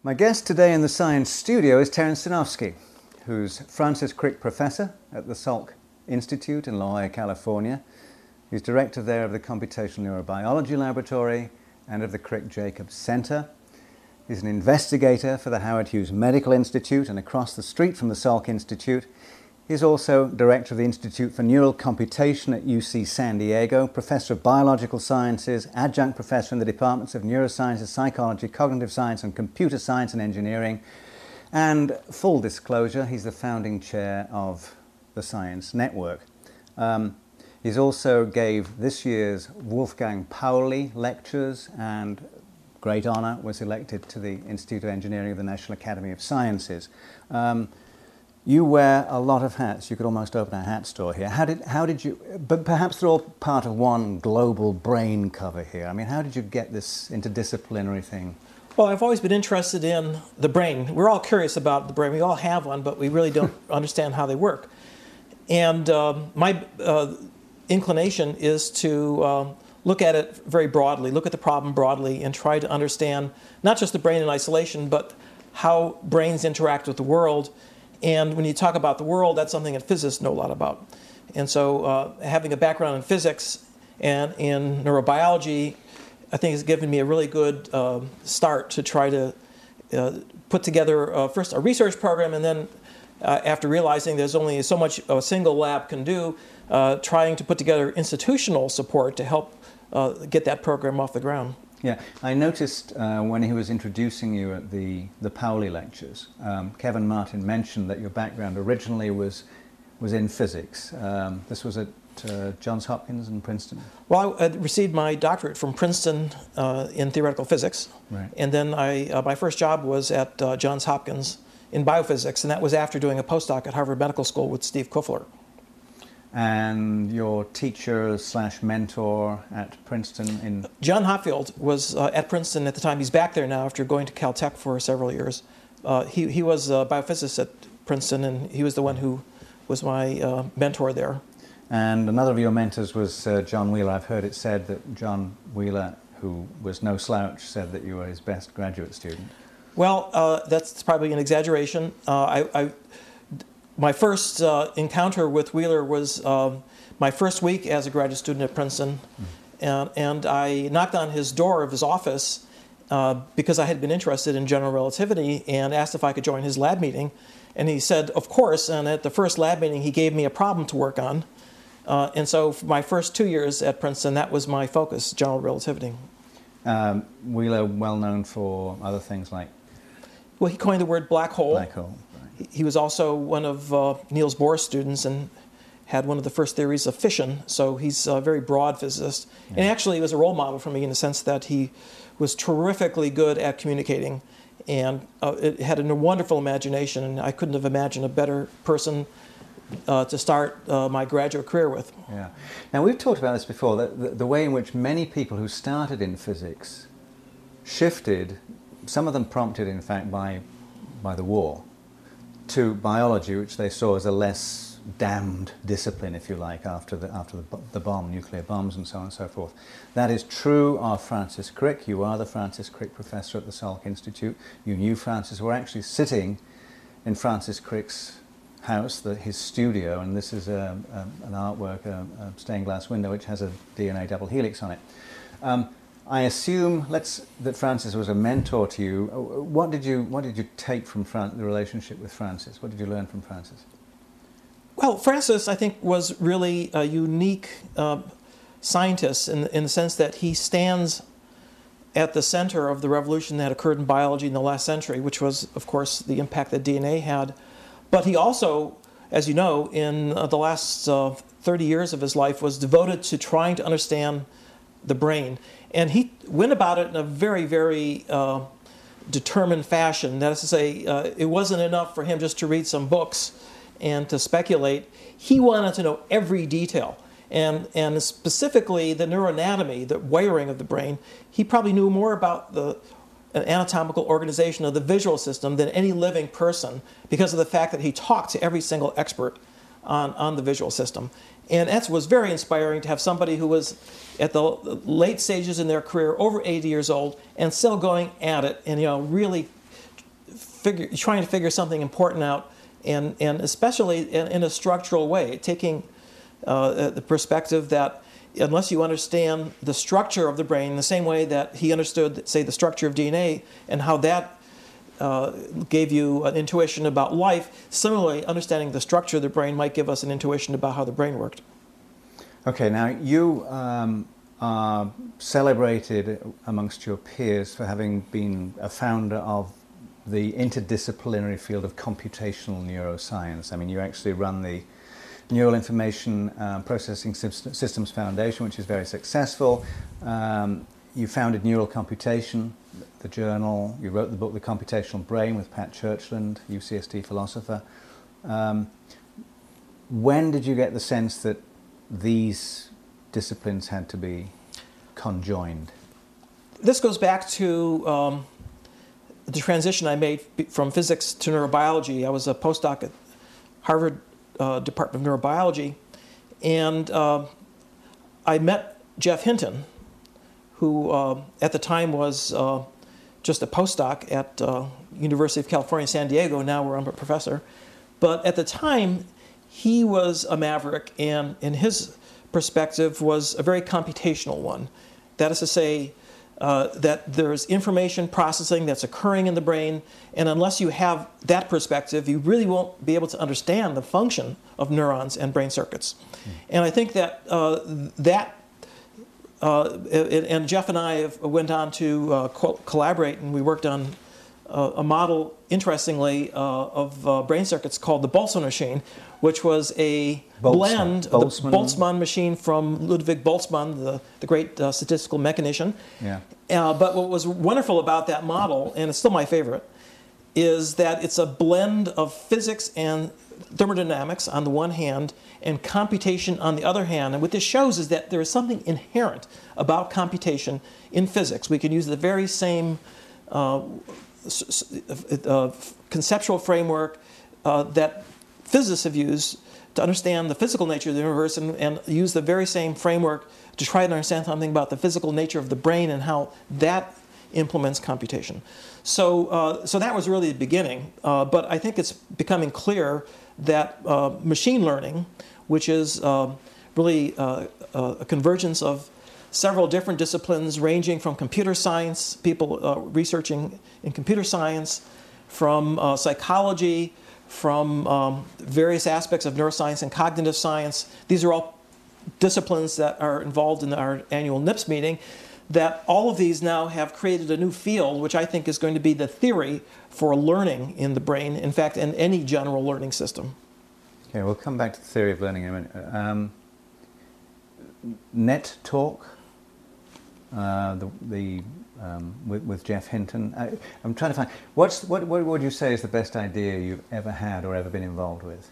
My guest today in the Science Studio is Terence Sinofsky, who's Francis Crick Professor at the Salk Institute in La Jolla, California. He's director there of the Computational Neurobiology Laboratory and of the Crick-Jacobs Center. He's an investigator for the Howard Hughes Medical Institute, and across the street from the Salk Institute, he's also director of the Institute for Neural Computation at UC San Diego, professor of biological sciences, adjunct professor in the departments of neurosciences, psychology, cognitive science, and computer science and engineering. And full disclosure, he's the founding chair of the Science Network. He's also gave this year's Wolfgang Pauli lectures, and great honor, was elected to the Institute of Engineering of the National Academy of Sciences. You wear a lot of hats. You could almost open a hat store here. How did you, but perhaps they're all part of one global brain cover here. I mean, how did you get this interdisciplinary thing? Well, I've always been interested in the brain. We're all curious about the brain. We all have one, but we really don't understand how they work. And my inclination is to look at it very broadly, look at the problem broadly, and try to understand not just the brain in isolation, but how brains interact with the world. And when you talk about the world, that's something that physicists know a lot about. And so having a background in physics and in neurobiology, I think has given me a really good start to try to put together first a research program, and then after realizing there's only so much a single lab can do, trying to put together institutional support to help get that program off the ground. Yeah, I noticed when he was introducing you at the Pauli lectures, Kevin Martin mentioned that your background originally was in physics. This was at Johns Hopkins and Princeton. Well, I received my doctorate from Princeton in theoretical physics, right. And then my first job was at Johns Hopkins in biophysics, and that was after doing a postdoc at Harvard Medical School with Steve Kuffler. And your teacher / mentor at Princeton in... John Hopfield was at Princeton at the time. He's back there now after going to Caltech for several years. He was a biophysicist at Princeton, and he was the one who was my mentor there. And another of your mentors was John Wheeler. I've heard it said that John Wheeler, who was no slouch, said that you were his best graduate student. Well, that's probably an exaggeration. My first encounter with Wheeler was my first week as a graduate student at Princeton, and I knocked on his door of his office because I had been interested in general relativity and asked if I could join his lab meeting. And he said, of course, and at the first lab meeting he gave me a problem to work on. And so for my first 2 years at Princeton, that was my focus, general relativity. Wheeler, well known for other things like... Well, he coined the word black hole. Black hole. He was also one of Niels Bohr's students and had one of the first theories of fission, so he's a very broad physicist. Yeah. And actually he was a role model for me in the sense that he was terrifically good at communicating, and it had a wonderful imagination, and I couldn't have imagined a better person to start my graduate career with. Yeah. Now, we've talked about this before, that the way in which many people who started in physics shifted, some of them prompted, in fact, by the war, to biology, which they saw as a less damned discipline, if you like, after the bomb, nuclear bombs and so on and so forth. That is true of Francis Crick. You are the Francis Crick Professor at the Salk Institute. You knew Francis. We're actually sitting in Francis Crick's house, his studio, and this is an artwork, a stained glass window, which has a DNA double helix on it. I assume that Francis was a mentor to you. What did you take from the relationship with Francis? What did you learn from Francis? Well, Francis, I think, was really a unique scientist in the sense that he stands at the center of the revolution that occurred in biology in the last century, which was, of course, the impact that DNA had. But he also, as you know, in the last 30 years of his life, was devoted to trying to understand the brain. And he went about it in a very, very determined fashion. That is to say, it wasn't enough for him just to read some books and to speculate. He wanted to know every detail. And specifically the neuroanatomy, the wiring of the brain. He probably knew more about the anatomical organization of the visual system than any living person because of the fact that he talked to every single expert on the visual system. And that was very inspiring to have somebody who was at the late stages in their career, over 80 years old, and still going at it and really trying to figure something important out, and especially in a structural way, taking the perspective that unless you understand the structure of the brain in the same way that he understood, say, the structure of DNA and how that gave you an intuition about life, similarly, understanding the structure of the brain might give us an intuition about how the brain worked. Okay, now you are celebrated amongst your peers for having been a founder of the interdisciplinary field of computational neuroscience. I mean, you actually run the Neural Information Processing Systems Foundation, which is very successful. You founded Neural Computation, the journal. You wrote the book The Computational Brain with Pat Churchland, UCSD philosopher. When did you get the sense that these disciplines had to be conjoined? This goes back to the transition I made from physics to neurobiology. I was a postdoc at Harvard Department of Neurobiology, and I met Jeff Hinton, who at the time was just a postdoc at University of California, San Diego, now where I'm a professor. But at the time, he was a maverick, and his perspective was a very computational one. That is to say, that there's information processing that's occurring in the brain, and unless you have that perspective, you really won't be able to understand the function of neurons and brain circuits. And I think that and Jeff and I went on to collaborate, and we worked on a model, interestingly, of brain circuits called the Boltzmann machine, which was a blend of the Boltzmann machine from Ludwig Boltzmann, the great statistical mechanician. Yeah. But what was wonderful about that model, and it's still my favorite, is that it's a blend of physics and thermodynamics on the one hand and computation on the other hand. And what this shows is that there is something inherent about computation in physics. We can use the very same conceptual framework that physicists have used to understand the physical nature of the universe, and use the very same framework to try to understand something about the physical nature of the brain and how that implements computation. So that was really the beginning. But I think it's becoming clear that machine learning, which is really a convergence of several different disciplines ranging from computer science, people researching in computer science, from psychology, from various aspects of neuroscience and cognitive science. These are all disciplines that are involved in our annual NIPS meeting, that all of these now have created a new field, which I think is going to be the theory for learning in the brain, in fact, in any general learning system. Okay, we'll come back to the theory of learning in a minute. Net Talk, with Jeff Hinton. I'm trying to find, what would you say is the best idea you've ever had or ever been involved with?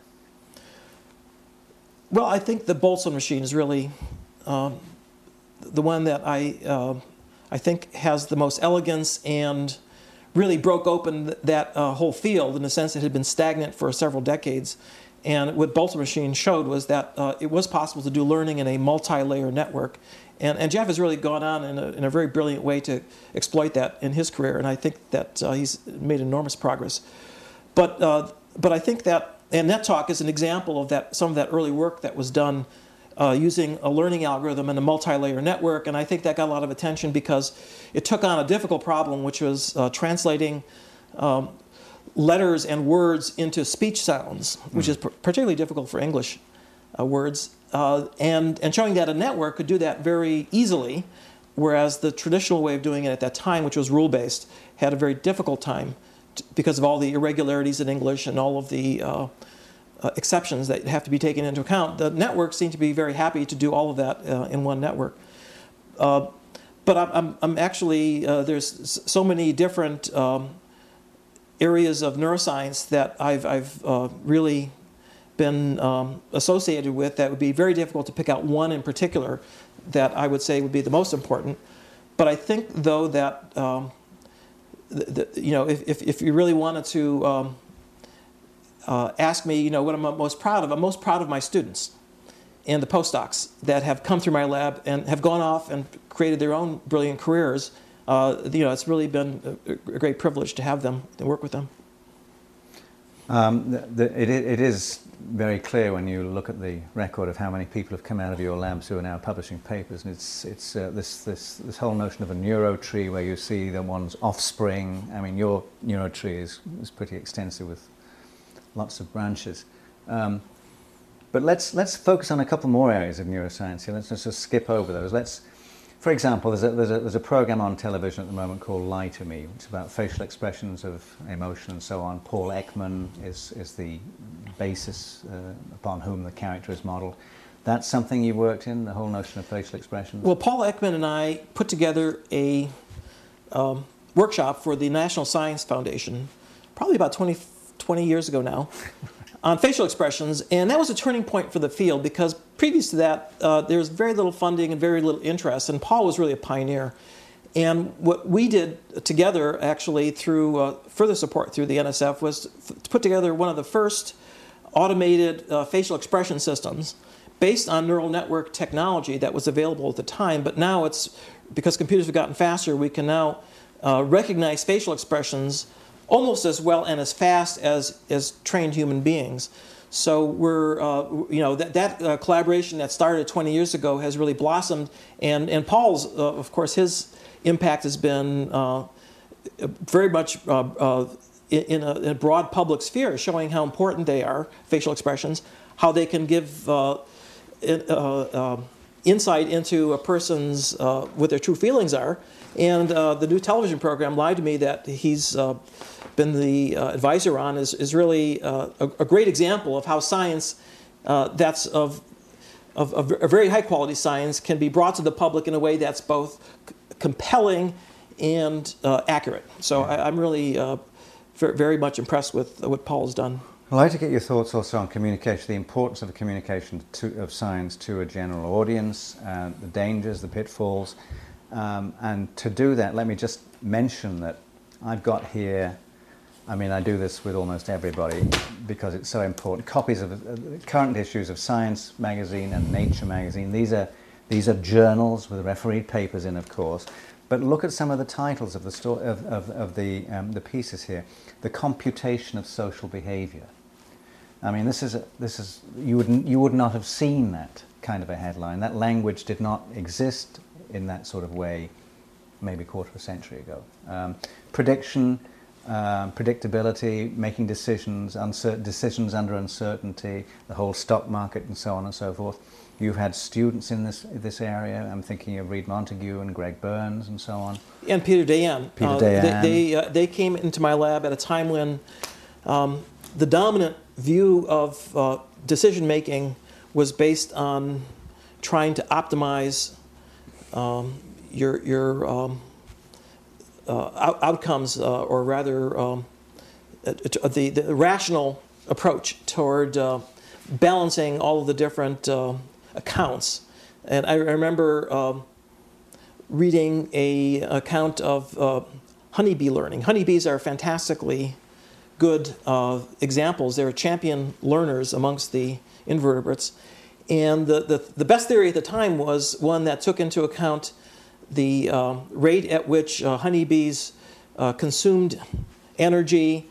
Well, I think the Boltzmann machine is really the one that I think has the most elegance and really broke open that whole field in the sense that it had been stagnant for several decades. And what Boltzmann machine showed was that it was possible to do learning in a multi-layer network. And Jeff has really gone on in a very brilliant way to exploit that in his career, and I think that he's made enormous progress. But I think that, and NetTalk is an example of that, some of that early work that was done using a learning algorithm and a multi-layer network, and I think that got a lot of attention because it took on a difficult problem, which was translating letters and words into speech sounds, which is particularly difficult for English words. And showing that a network could do that very easily, whereas the traditional way of doing it at that time, which was rule-based, had a very difficult time because of all the irregularities in English and all of the exceptions that have to be taken into account. The networks seem to be very happy to do all of that in one network. But I'm actually, there's so many different areas of neuroscience that I've really been associated with that would be very difficult to pick out one in particular that I would say would be the most important. But I think, though, that if you really wanted to ask me, what I'm most proud of, I'm most proud of my students and the postdocs that have come through my lab and have gone off and created their own brilliant careers. It's really been a great privilege to have them and work with them. It is very clear when you look at the record of how many people have come out of your labs who are now publishing papers, and it's this whole notion of a neurotree where you see the one's offspring. I mean, your neurotree is pretty extensive with lots of branches. But let's focus on a couple more areas of neuroscience here. Let's just skip over those. For example, there's a program on television at the moment called Lie to Me, which is about facial expressions of emotion and so on. Paul Ekman is the basis upon whom the character is modeled. That's something you worked in, the whole notion of facial expressions? Well, Paul Ekman and I put together a workshop for the National Science Foundation, probably about 20 years ago now, on facial expressions, and that was a turning point for the field because previous to that, there was very little funding and very little interest, and Paul was really a pioneer. And what we did together, actually, through further support through the NSF, was to put together one of the first automated facial expression systems based on neural network technology that was available at the time, but now it's, because computers have gotten faster, we can now recognize facial expressions almost as well and as fast as trained human beings. So we're, that collaboration that started 20 years ago has really blossomed, and Paul's, of course, his impact has been very much in a broad public sphere, showing how important they are, facial expressions, how they can give insight into a person's, what their true feelings are. And the new television program, Lie to Me, that he's been the advisor on, is really a great example of how science that's of a very high quality science can be brought to the public in a way that's both compelling and accurate. So I'm really very much impressed with what Paul has done. I'd like to get your thoughts also on communication, the importance of communication of science to a general audience, the dangers, the pitfalls. And to do that, let me just mention that I've got here, I mean, I do this with almost everybody because it's so important, copies of current issues of Science magazine and Nature magazine. These are journals with refereed papers in, of course. But look at some of the titles of the pieces here. The computation of social behavior. I mean, this is you would not have seen that kind of a headline. That language did not exist in that sort of way maybe a quarter of a century ago. Prediction, predictability, making decisions under uncertainty, the whole stock market and so on and so forth. You've had students in this area. I'm thinking of Reed Montague and Greg Burns and so on. And Peter Dayan. They came into my lab at a time when the dominant view of decision making was based on trying to optimize your outcomes, or rather the rational approach toward balancing all of the different accounts. And I remember reading an account of honeybee learning. Honeybees are fantastically good examples. They're champion learners amongst the invertebrates. And the best theory at the time was one that took into account the rate at which honeybees consumed energy,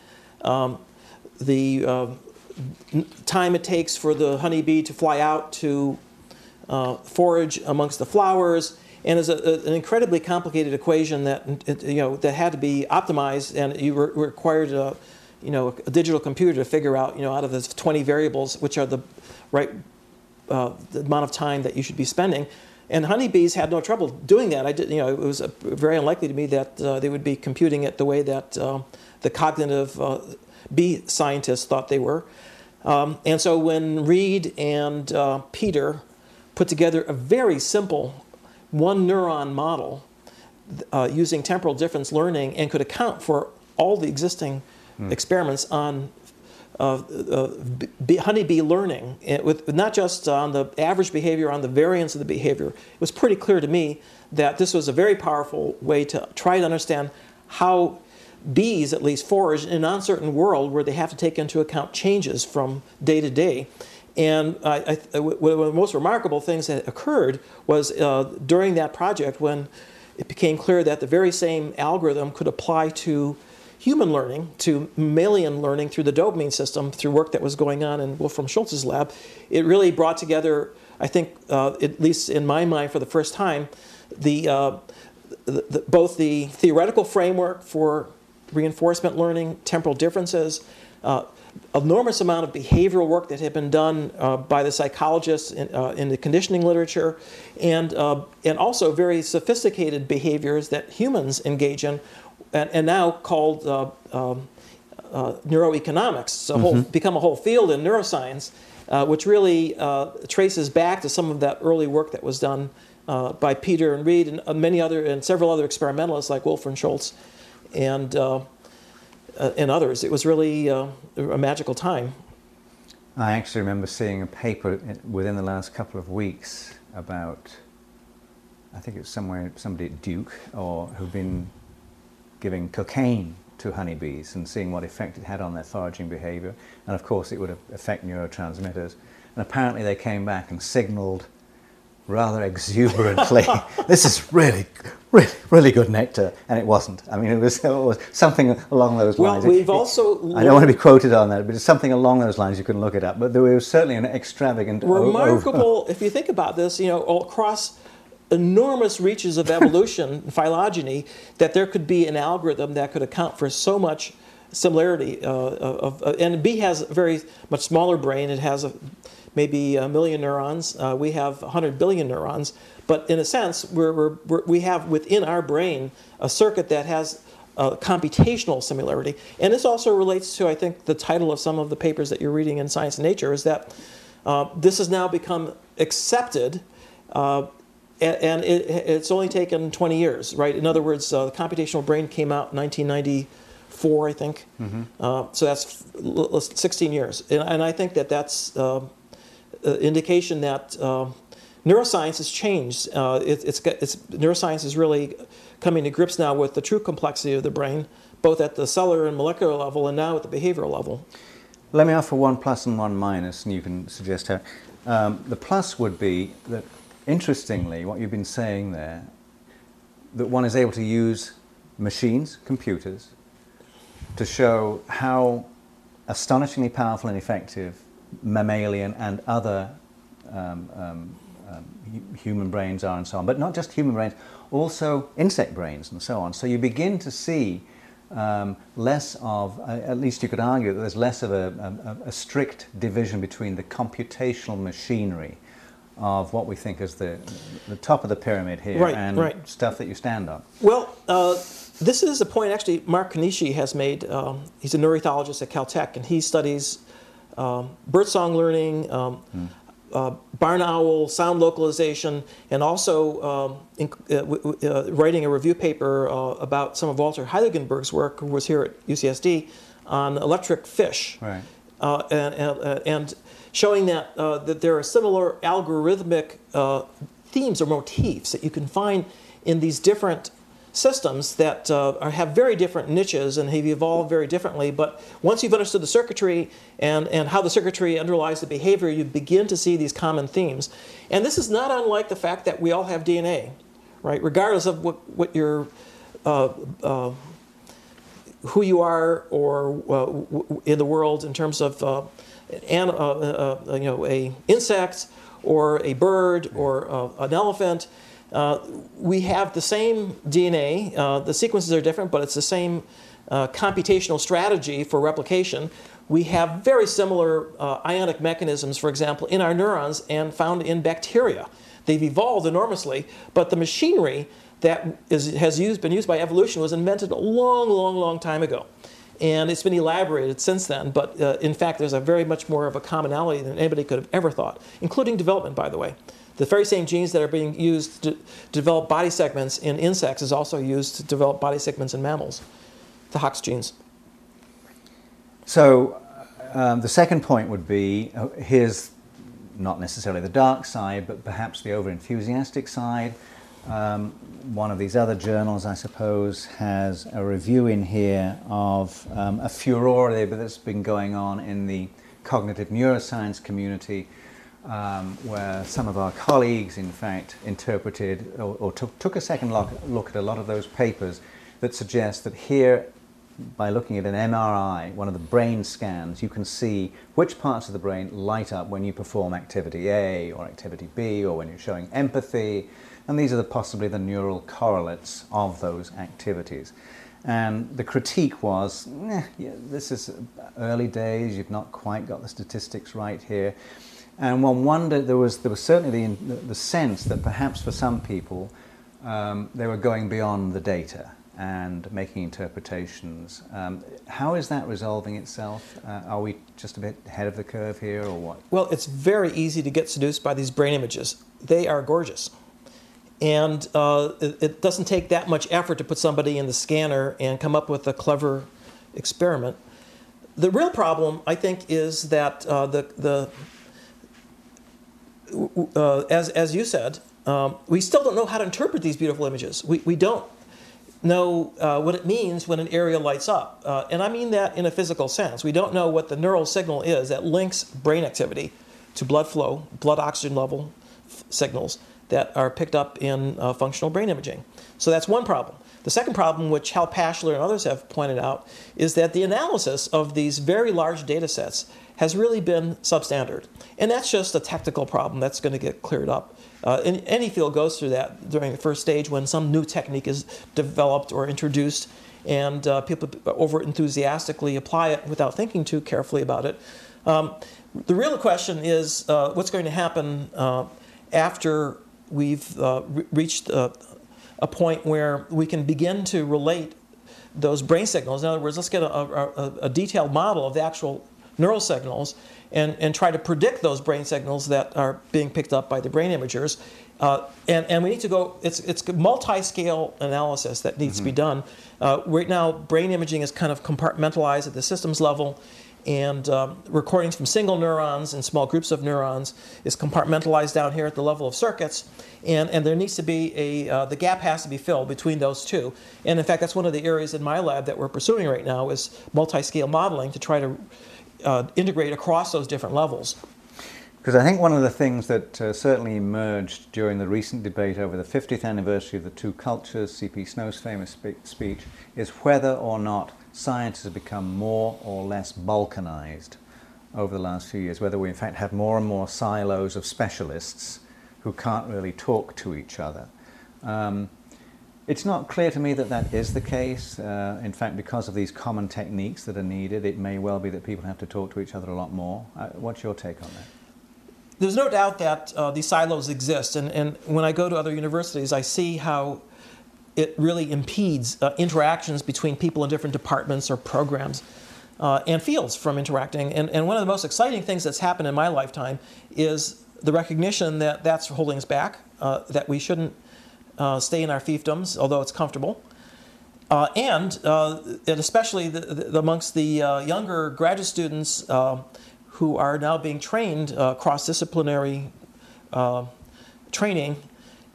the time it takes for the honeybee to fly out to forage amongst the flowers, and is an incredibly complicated equation that that had to be optimized, and you required a digital computer to figure out out of the 20 variables which are the right the amount of time that you should be spending. And honeybees had no trouble doing that. It was very unlikely to me that they would be computing it the way that the cognitive bee scientists thought they were. And so when Reed and Peter put together a very simple one neuron model using temporal difference learning and could account for all the existing experiments on honeybee learning, with not just on the average behavior, on the variance of the behavior, it was pretty clear to me that this was a very powerful way to try to understand how bees at least forage in an uncertain world where they have to take into account changes from day to day. And one of the most remarkable things that occurred was during that project when it became clear that the very same algorithm could apply to human learning to mammalian learning through the dopamine system through work that was going on in Wolfram Schultz's lab, it really brought together, I think, at least in my mind for the first time, both the theoretical framework for reinforcement learning, temporal differences, enormous amount of behavioral work that had been done by the psychologists in the conditioning literature, and also very sophisticated behaviors that humans engage in, and now called neuroeconomics. So become a whole field in neuroscience, which really traces back to some of that early work that was done by Peter and Reed and many other and several other experimentalists like Wolfram Schultz and others. It was really a magical time. I actually remember seeing a paper within the last couple of weeks about, I think it was somebody at Duke who'd been giving cocaine to honeybees and seeing what effect it had on their foraging behavior. And of course it would affect neurotransmitters. And apparently they came back and signaled rather exuberantly, this is really, really, really good nectar, and it wasn't. I mean, it was something along those lines. Well, we've also I don't want to be quoted on that, but it's something along those lines. You can look it up. But there was certainly an extravagant, remarkable. If you think about this, across enormous reaches of evolution, phylogeny, that there could be an algorithm that could account for so much similarity. And B has a very much smaller brain. It has maybe 1 million neurons. We have 100 billion neurons. But in a sense, we have within our brain a circuit that has computational similarity. And this also relates to, I think, the title of some of the papers that you're reading in Science and Nature, is that this has now become accepted, and it's only taken 20 years, right? In other words, the computational brain came out in 1994, I think. So that's 16 years. And I think that's indication that neuroscience has changed. Neuroscience is really coming to grips now with the true complexity of the brain, both at the cellular and molecular level, and now at the behavioral level. Let me offer one plus and one minus, and you can suggest how. The plus would be that, interestingly, what you've been saying there, that one is able to use machines, computers, to show how astonishingly powerful and effective mammalian and other human brains are and so on. But not just human brains, also insect brains and so on. So you begin to see less of, at least you could argue that there's less of a strict division between the computational machinery of what we think is the top of the pyramid here and stuff that you stand on. Well, this is a point actually Mark Konishi has made. He's a neuroethologist at Caltech, and he studies birdsong learning, barn owl sound localization, and also writing a review paper about some of Walter Heiligenberg's work, who was here at UCSD, on electric fish. Right. And showing that there are similar algorithmic themes or motifs that you can find in these different systems that have very different niches and have evolved very differently. But once you've understood the circuitry and how the circuitry underlies the behavior, you begin to see these common themes. And this is not unlike the fact that we all have DNA, right? Regardless of what your who you are or in the world in terms of a insect or a bird or an elephant. We have the same DNA. The sequences are different, but it's the same computational strategy for replication. We have very similar ionic mechanisms, for example, in our neurons and found in bacteria. They've evolved enormously, but the machinery that been used by evolution was invented a long, long, long time ago. And it's been elaborated since then, but in fact there's a very much more of a commonality than anybody could have ever thought, including development, by the way. The very same genes that are being used to develop body segments in insects is also used to develop body segments in mammals, the Hox genes. So the second point would be, here's not necessarily the dark side, but perhaps the over-enthusiastic side. One of these other journals, I suppose, has a review in here of a furore that's been going on in the cognitive neuroscience community, where some of our colleagues, in fact, interpreted or took a second look at a lot of those papers that suggest that here by looking at an MRI, one of the brain scans, you can see which parts of the brain light up when you perform activity A or activity B, or when you're showing empathy, and these are possibly the neural correlates of those activities. And the critique was, this is early days, you've not quite got the statistics right here. And one wondered, there was certainly the sense that perhaps for some people they were going beyond the data and making interpretations. How is that resolving itself? Are we just a bit ahead of the curve here, or what? Well, it's very easy to get seduced by these brain images. They are gorgeous. And it doesn't take that much effort to put somebody in the scanner and come up with a clever experiment. The real problem, I think, is that as you said, we still don't know how to interpret these beautiful images. We don't know what it means when an area lights up. And I mean that in a physical sense. We don't know what the neural signal is that links brain activity to blood flow, blood oxygen level signals that are picked up in functional brain imaging. So that's one problem. The second problem, which Hal Pashler and others have pointed out, is that the analysis of these very large data sets has really been substandard. And that's just a technical problem that's going to get cleared up. And any field goes through that during the first stage when some new technique is developed or introduced, and people over-enthusiastically apply it without thinking too carefully about it. The real question is what's going to happen after we've reached a point where we can begin to relate those brain signals. In other words, let's get a detailed model of the actual neural signals and try to predict those brain signals that are being picked up by the brain imagers. And we need to go, it's multi-scale analysis that needs to be done. Right now, brain imaging is kind of compartmentalized at the systems level, and recordings from single neurons and small groups of neurons is compartmentalized down here at the level of circuits, and there needs to be the gap has to be filled between those two. And in fact, that's one of the areas in my lab that we're pursuing right now is multi-scale modeling to try to integrate across those different levels. Because I think one of the things that certainly emerged during the recent debate over the 50th anniversary of the Two Cultures, C.P. Snow's famous speech, is whether or not science has become more or less balkanized over the last few years, whether we in fact have more and more silos of specialists who can't really talk to each other. It's not clear to me that that is the case. In fact, because of these common techniques that are needed, it may well be that people have to talk to each other a lot more. What's your take on that? There's no doubt that these silos exist, and when I go to other universities, I see how it really impedes interactions between people in different departments or programs and fields from interacting. And one of the most exciting things that's happened in my lifetime is the recognition that that's holding us back, that we shouldn't stay in our fiefdoms, although it's comfortable. And especially amongst the younger graduate students who are now being trained cross-disciplinary training,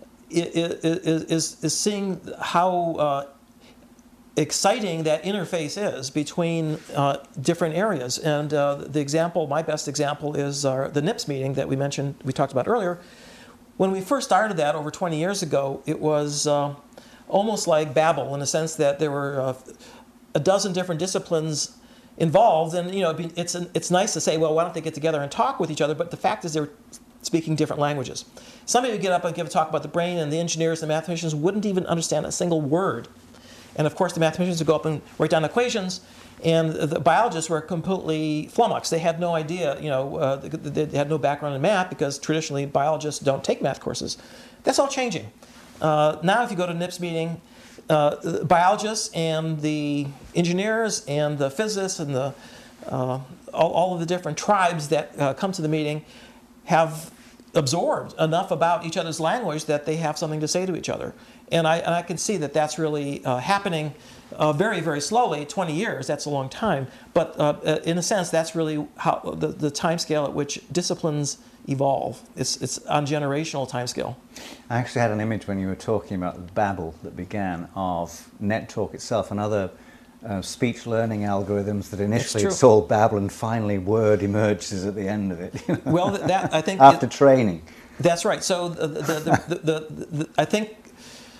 is seeing how exciting that interface is between different areas. And the example, my best example, is the NIPS meeting that we talked about earlier. When we first started that over 20 years ago, it was almost like Babel in the sense that there were a dozen different disciplines involved, and it's nice to say, well, why don't they get together and talk with each other? But the fact is, they're speaking different languages. Somebody would get up and give a talk about the brain, and the engineers and mathematicians wouldn't even understand a single word. And of course, the mathematicians would go up and write down equations, and the biologists were completely flummoxed. They had no idea, they had no background in math because traditionally biologists don't take math courses. That's all changing. Now, if you go to a NIPS meeting, the biologists and the engineers and the physicists and all of the different tribes that come to the meeting have absorbed enough about each other's language that they have something to say to each other. And I can see that that's really happening very, very slowly. 20 years, that's a long time. But in a sense, that's really how the time scale at which disciplines evolve. It's on generational time scale. I actually had an image when you were talking about the babble that began of NetTalk itself and other speech learning algorithms that initially it's all babble and finally word emerges at the end of it. Well, that I think after training. That's right. So I think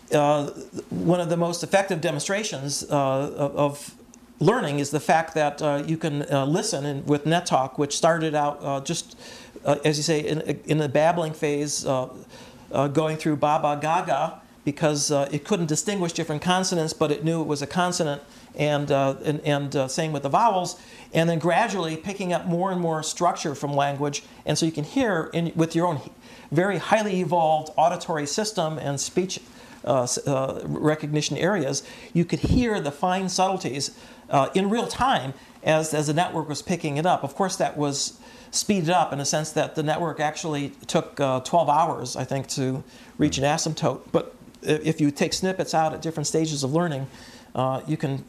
one of the most effective demonstrations of learning is the fact that you can listen with NetTalk, which started out just, as you say, in the babbling phase, going through Baba Gaga, because it couldn't distinguish different consonants, but it knew it was a consonant, and same with the vowels, and then gradually picking up more and more structure from language, and so you can hear with your own very highly evolved auditory system and speech recognition areas, you could hear the fine subtleties in real time as the network was picking it up. Of course, that was speeded up in a sense that the network actually took 12 hours, I think, to reach an asymptote. But if you take snippets out at different stages of learning, you can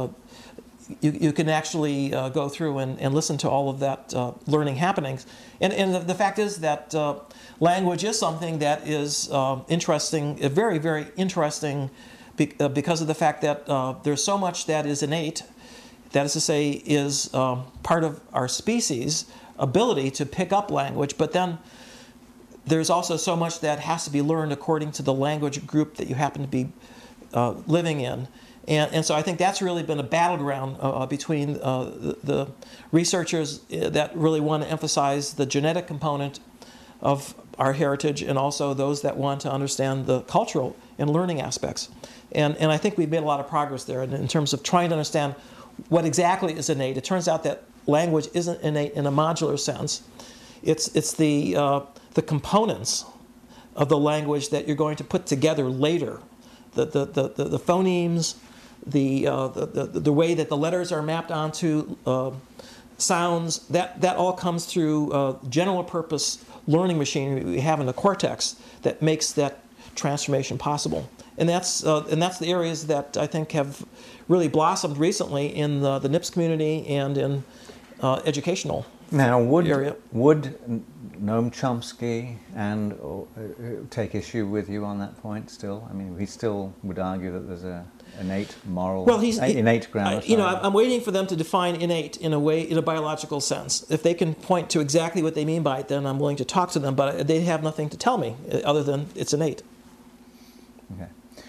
actually go through and listen to all of that learning happenings. And the fact is that language is something that is interesting, very, very interesting, because of the fact that there's so much that is innate, that is to say, is part of our species' ability to pick up language, but then there's also so much that has to be learned according to the language group that you happen to be living in. And so I think that's really been a battleground between the researchers that really want to emphasize the genetic component of our heritage, and also those that want to understand the cultural and learning aspects. And I think we've made a lot of progress there in terms of trying to understand what exactly is innate. It turns out that language isn't innate in a modular sense. It's the components of the language that you're going to put together later. The phonemes, the way that the letters are mapped onto sounds, that all comes through general purpose learning machinery we have in the cortex that makes that transformation possible. And that's the areas that I think have really blossomed recently in the NIPS community and in educational area. Would Noam Chomsky and take issue with you on that point still? I mean, he still would argue that there's an innate moral, innate ground. I'm waiting for them to define innate in a biological sense. If they can point to exactly what they mean by it, then I'm willing to talk to them. But they have nothing to tell me other than it's innate. Okay.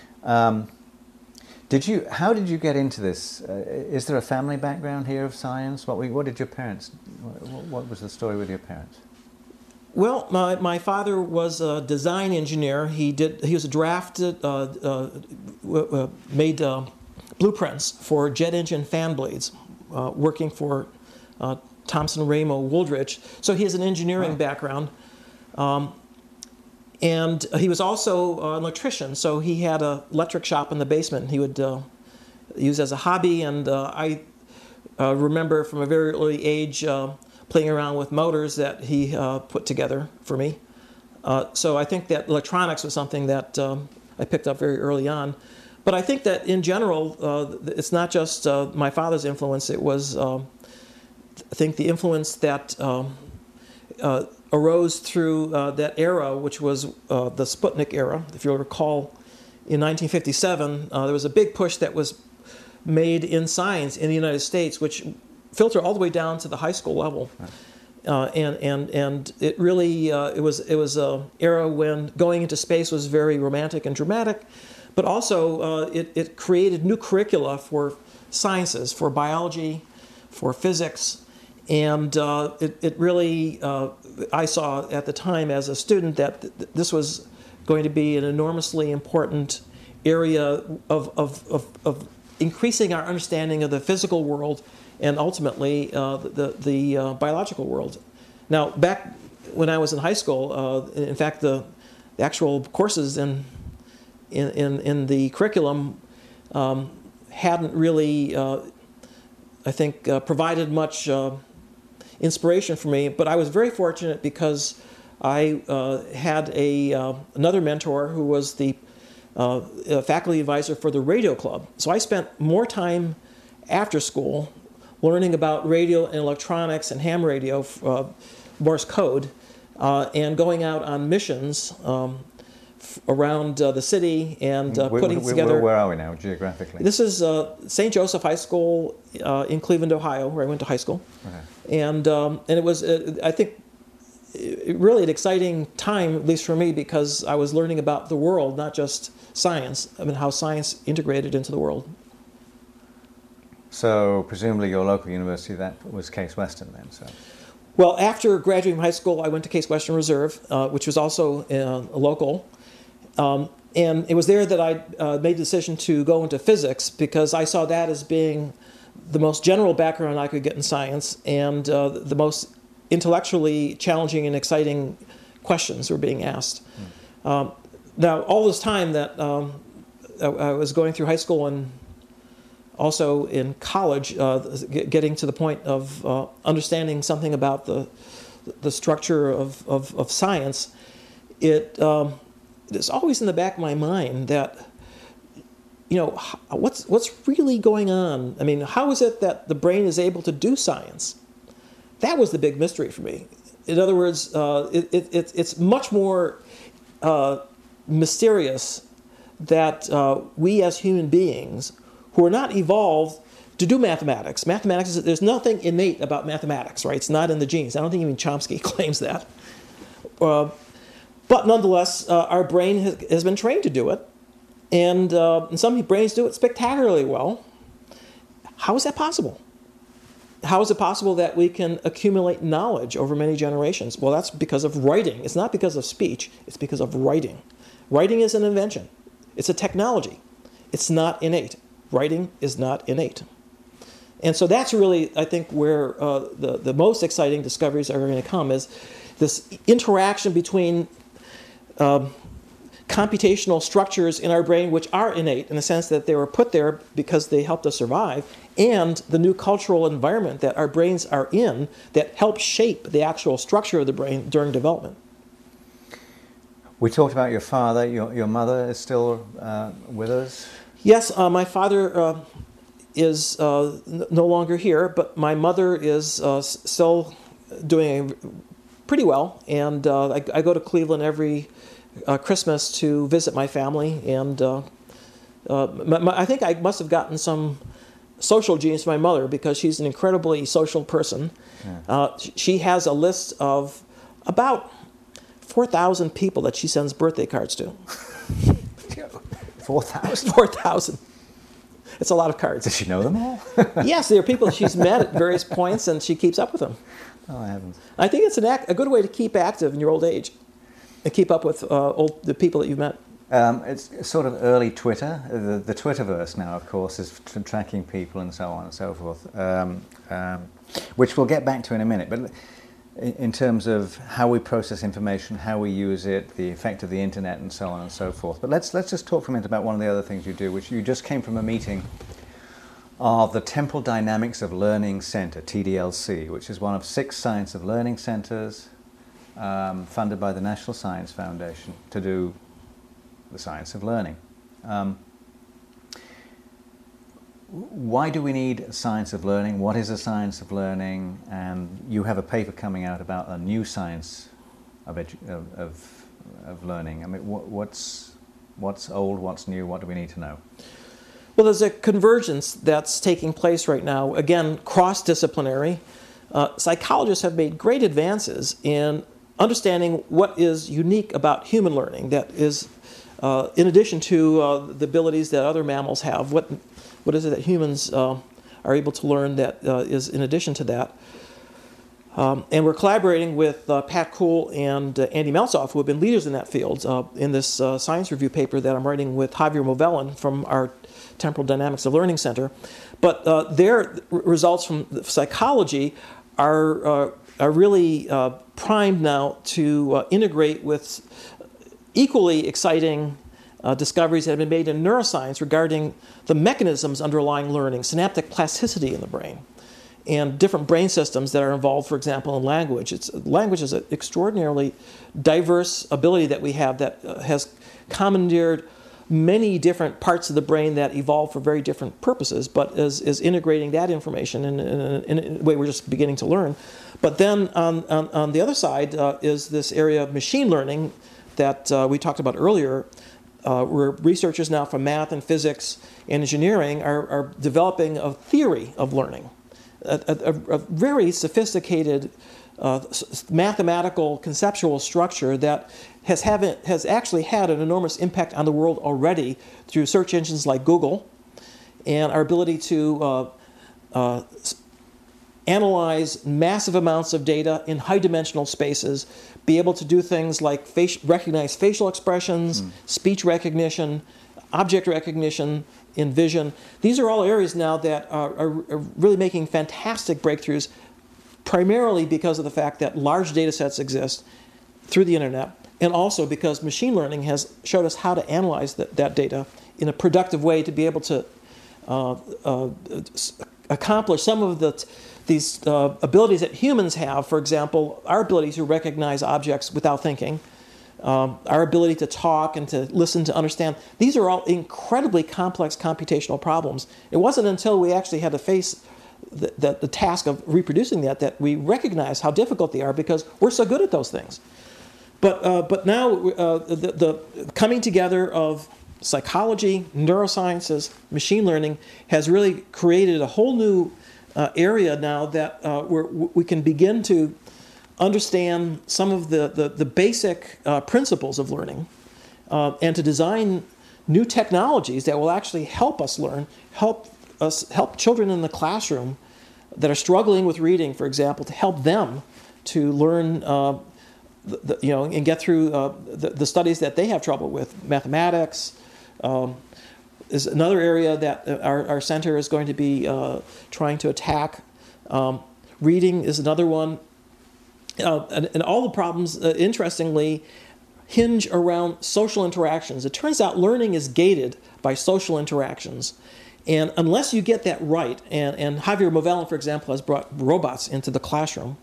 How did you get into this? Is there a family background here of science? What did your parents? What was the story with your parents? Well, my father was a design engineer. He was a drafted, made blueprints for jet engine fan blades, working for Thomson Ramo Wooldridge. So he has an engineering background. And he was also an electrician, so he had an electric shop in the basement he would use as a hobby. And I remember from a very early age playing around with motors that he put together for me. So I think that electronics was something that I picked up very early on. But I think that in general, it's not just my father's influence. It was, I think, the influence that arose through that era, which was the Sputnik era. If you'll recall, in 1957, there was a big push that was made in science in the United States, which filtered all the way down to the high school level. And it really it was an era when going into space was very romantic and dramatic, but also it created new curricula for sciences, for biology, for physics. And it really, I saw at the time as a student that this was going to be an enormously important area of increasing our understanding of the physical world and ultimately the biological world. Now, back when I was in high school, in fact, the actual courses in the curriculum hadn't really, I think, provided much inspiration for me, but I was very fortunate because I had another mentor who was the faculty advisor for the radio club. So I spent more time after school learning about radio and electronics and ham radio, Morse code, and going out on missions around the city and putting together... Where are we now, geographically? This is St. Joseph High School in Cleveland, Ohio, where I went to high school. Okay. And it was, I think, really an exciting time, at least for me, because I was learning about the world, not just science. I mean, how science integrated into the world. So presumably your local university, that was Case Western then. So. Well, after graduating from high school, I went to Case Western Reserve, which was also a local. And it was there that I made the decision to go into physics, because I saw that as being the most general background I could get in science, and the most intellectually challenging and exciting questions were being asked. Now, all this time that I was going through high school and also in college, getting to the point of understanding something about the structure of science, it's always in the back of my mind that, what's really going on? I mean, how is it that the brain is able to do science? That was the big mystery for me. In other words, it's much more mysterious that we as human beings, who are not evolved to do mathematics. Mathematics, there's nothing innate about mathematics, right? It's not in the genes. I don't think even Chomsky claims that. But nonetheless, our brain has been trained to do it. And some brains do it spectacularly well. How is that possible? How is it possible that we can accumulate knowledge over many generations? Well, that's because of writing. It's not because of speech. It's because of writing. Writing is an invention. It's a technology. It's not innate. Writing is not innate. And so that's really, I think, where the most exciting discoveries are going to come, is this interaction between computational structures in our brain, which are innate in the sense that they were put there because they helped us survive, and the new cultural environment that our brains are in that helps shape the actual structure of the brain during development. We talked about your father. Your mother is still with us? Yes, my father is no longer here, but my mother is still doing pretty well, and I go to Cleveland every Christmas to visit my family, and I think I must have gotten some social genes from my mother, because she's an incredibly social person. Yeah. She has a list of about 4,000 people that she sends birthday cards to. 4,000? 4,000. It's a lot of cards. Does she know them all? Yes, there are people she's met at various points, and she keeps up with them. Oh, I haven't. I think it's a good way to keep active in your old age and keep up with the people that you've met. It's sort of early Twitter. The Twitterverse now, of course, is tracking people and so on and so forth, which we'll get back to in a minute. But in terms of how we process information, how we use it, the effect of the internet, and so on and so forth. But let's just talk for a minute about one of the other things you do, which you just came from a meeting of the Temporal Dynamics of Learning Center, TDLC, which is one of 6 science of learning centers funded by the National Science Foundation to do the science of learning. Why do we need science of learning? What is a science of learning? And you have a paper coming out about a new science of learning. I mean, what's old? What's new? What do we need to know? Well, there's a convergence that's taking place right now. Again, cross-disciplinary. Psychologists have made great advances in understanding what is unique about human learning. That is, in addition to the abilities that other mammals have. What is it that humans are able to learn that is in addition to that? And we're collaborating with Pat Kuhl and Andy Meltzoff, who have been leaders in that field, in this science review paper that I'm writing with Javier Movellin from our Temporal Dynamics of Learning Center. But their results from psychology are really primed now to integrate with equally exciting discoveries that have been made in neuroscience regarding the mechanisms underlying learning, synaptic plasticity in the brain, and different brain systems that are involved, for example, in language. Language is an extraordinarily diverse ability that we have that has commandeered many different parts of the brain that evolve for very different purposes, but is integrating that information in a way we're just beginning to learn. But then on the other side is this area of machine learning that we talked about earlier, where researchers now from math and physics and engineering are developing a theory of learning, a very sophisticated mathematical conceptual structure that has actually had an enormous impact on the world already through search engines like Google, and our ability to analyze massive amounts of data in high-dimensional spaces, be able to do things like recognize facial expressions, speech recognition, object recognition in vision. These are all areas now that are really making fantastic breakthroughs, primarily because of the fact that large data sets exist through the internet, and also because machine learning has showed us how to analyze that data in a productive way to be able to accomplish some of these abilities that humans have. For example, our ability to recognize objects without thinking, our ability to talk and to listen, to understand. These are all incredibly complex computational problems. It wasn't until we actually had to face the task of reproducing that we recognize how difficult they are, because we're so good at those things. But now the coming together of psychology, neurosciences, machine learning has really created a whole new area now that where we can begin to understand some of the basic principles of learning, and to design new technologies that will actually help us learn, help children in the classroom that are struggling with reading, for example, to help them to learn, and get through the studies that they have trouble with. Mathematics is another area that our center is going to be trying to attack. Reading is another one. And all the problems, interestingly, hinge around social interactions. It turns out learning is gated by social interactions. And unless you get that right, and Javier Movellen, for example, has brought robots into the classroom.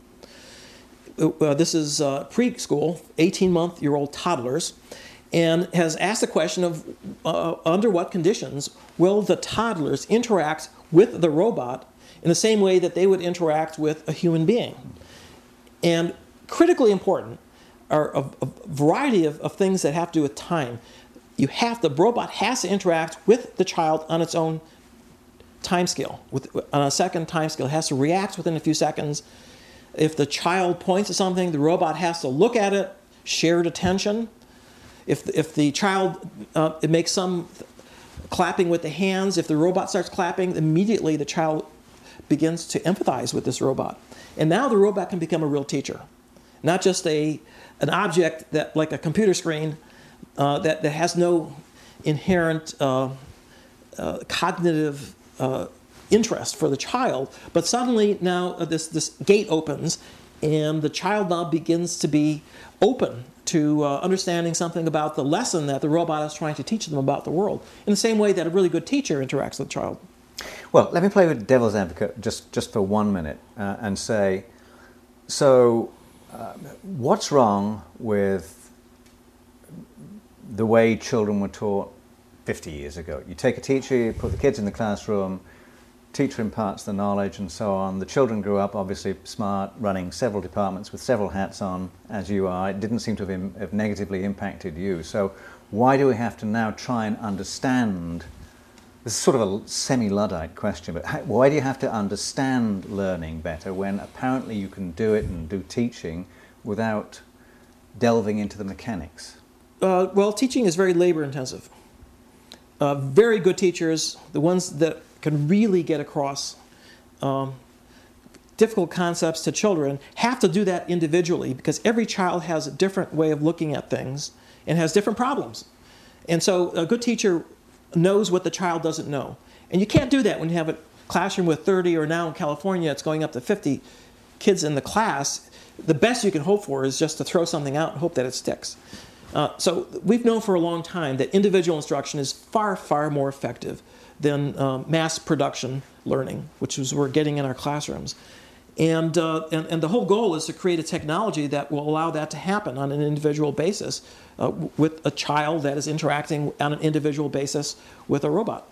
This is preschool, 18-month-old toddlers, and has asked the question of under what conditions will the toddlers interact with the robot in the same way that they would interact with a human being. And critically important are a variety of things that have to do with time. The robot has to interact with the child on its own time scale, on a second time scale. It has to react within a few seconds. If the child points at something, the robot has to look at it, shared attention. If the child it makes some clapping with the hands, if the robot starts clapping, immediately the child begins to empathize with this robot. And now the robot can become a real teacher, not just an object that, like a computer screen, that has no inherent cognitive interest for the child. But suddenly now this gate opens, and the child now begins to be open to understanding something about the lesson that the robot is trying to teach them about the world, in the same way that a really good teacher interacts with the child. Well, let me play with devil's advocate just for 1 minute and say, so what's wrong with the way children were taught 50 years ago? You take a teacher, you put the kids in the classroom, teacher imparts the knowledge and so on. The children grew up obviously smart, running several departments with several hats on, as you are. It didn't seem to have negatively impacted you. So why do we have to now try and understand? This is sort of a semi-Luddite question, but why do you have to understand learning better when apparently you can do it and do teaching without delving into the mechanics? Well, teaching is very labor-intensive. Very good teachers, the ones that can really get across difficult concepts to children, have to do that individually, because every child has a different way of looking at things and has different problems. And so a good teacher knows what the child doesn't know. And you can't do that when you have a classroom with 30, or now in California it's going up to 50 kids in the class. The best you can hope for is just to throw something out and hope that it sticks. So we've known for a long time that individual instruction is far, far more effective than mass production learning, which is what we're getting in our classrooms. And the whole goal is to create a technology that will allow that to happen on an individual basis with a child that is interacting on an individual basis with a robot.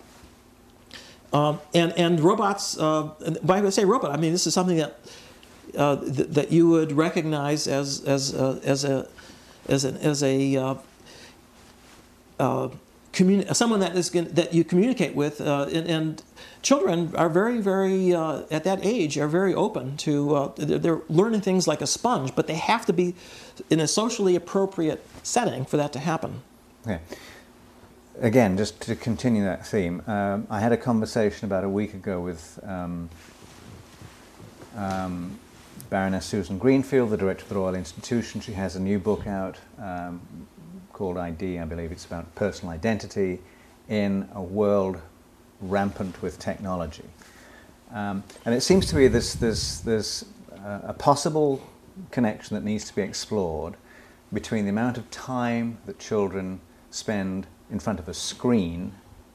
And robots, when I say robot, I mean this is something that that you would recognize as a someone that you communicate with, and children are very at that age are very open to they're learning things like a sponge, but they have to be in a socially appropriate setting for that to happen. Okay. Again, just to continue that theme, I had a conversation about a week ago with Baroness Susan Greenfield, the director of the Royal Institution. She has a new book out called ID, I believe. It's about personal identity in a world rampant with technology. And it seems to be there's a possible connection that needs to be explored between the amount of time that children spend in front of a screen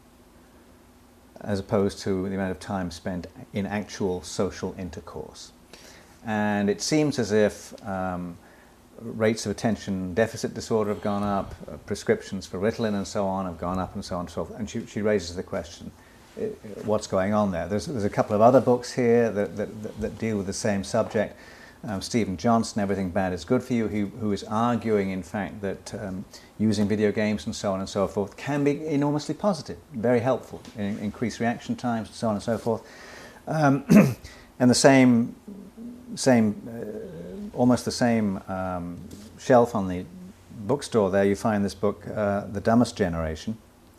as opposed to the amount of time spent in actual social intercourse. And it seems as if rates of attention deficit disorder have gone up, prescriptions for Ritalin and so on have gone up, and so on and so forth. And she raises the question, what's going on there? There's a couple of other books here that deal with the same subject. Stephen Johnson, Everything Bad is Good for You, who is arguing, in fact, that using video games and so on and so forth can be enormously positive, very helpful, increase reaction times and so on and so forth. And the almost the same shelf on the bookstore there, you find this book, The Dumbest Generation,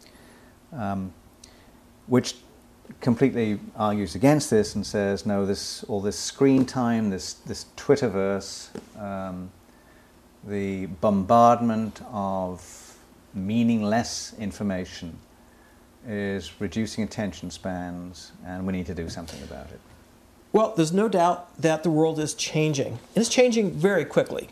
which completely argues against this and says, no, all this screen time, this Twitterverse, the bombardment of meaningless information is reducing attention spans, and we need to do something about it. Well, there's no doubt that the world is changing, and it's changing very quickly.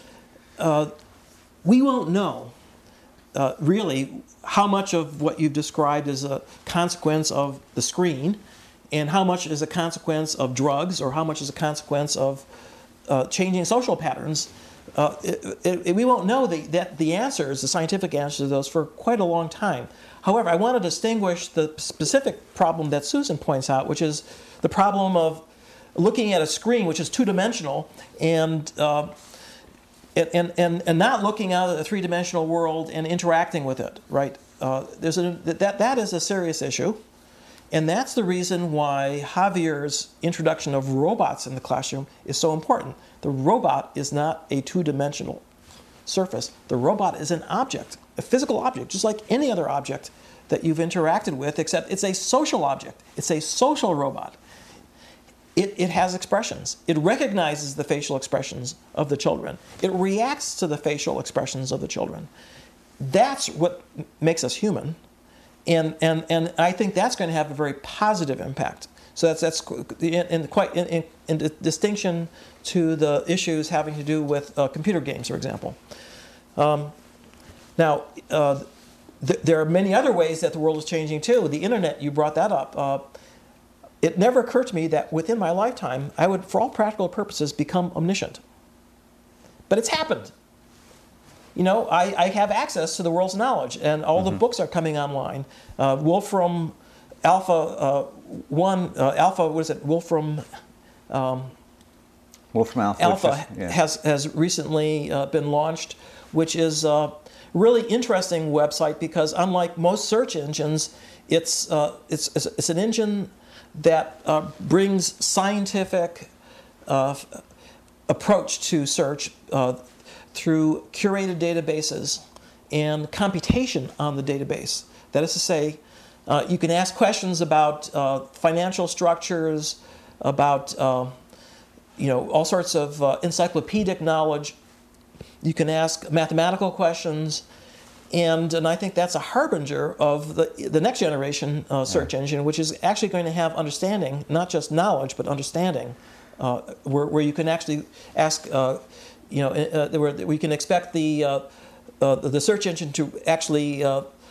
We won't know really how much of what you've described is a consequence of the screen and how much is a consequence of drugs or how much is a consequence of changing social patterns. We won't know the answers, the scientific answers to those, for quite a long time. However, I want to distinguish the specific problem that Susan points out, which is the problem of looking at a screen which is two-dimensional and not looking out at a three-dimensional world and interacting with it, right? That is a serious issue, and that's the reason why Javier's introduction of robots in the classroom is so important. The robot is not a two-dimensional surface. The robot is an object, a physical object, just like any other object that you've interacted with, except it's a social object. It's a social robot. It has expressions. It recognizes the facial expressions of the children. It reacts to the facial expressions of the children. That's what makes us human, and I think that's going to have a very positive impact. So that's in distinction to the issues having to do with computer games, for example. Now, there are many other ways that the world is changing too. The internet, you brought that up. It never occurred to me that within my lifetime, I would, for all practical purposes, become omniscient. But it's happened. You know, I have access to the world's knowledge, and all the books are coming online. Wolfram Alpha Wolfram Alpha has recently been launched, which is a really interesting website because, unlike most search engines, it's an engine that brings scientific approach to search through curated databases and computation on the database. That is to say, you can ask questions about financial structures, about all sorts of encyclopedic knowledge. You can ask mathematical questions. And I think that's a harbinger of the next generation search engine, which is actually going to have understanding, not just knowledge, but understanding, where you can actually ask, where we can expect the search engine to actually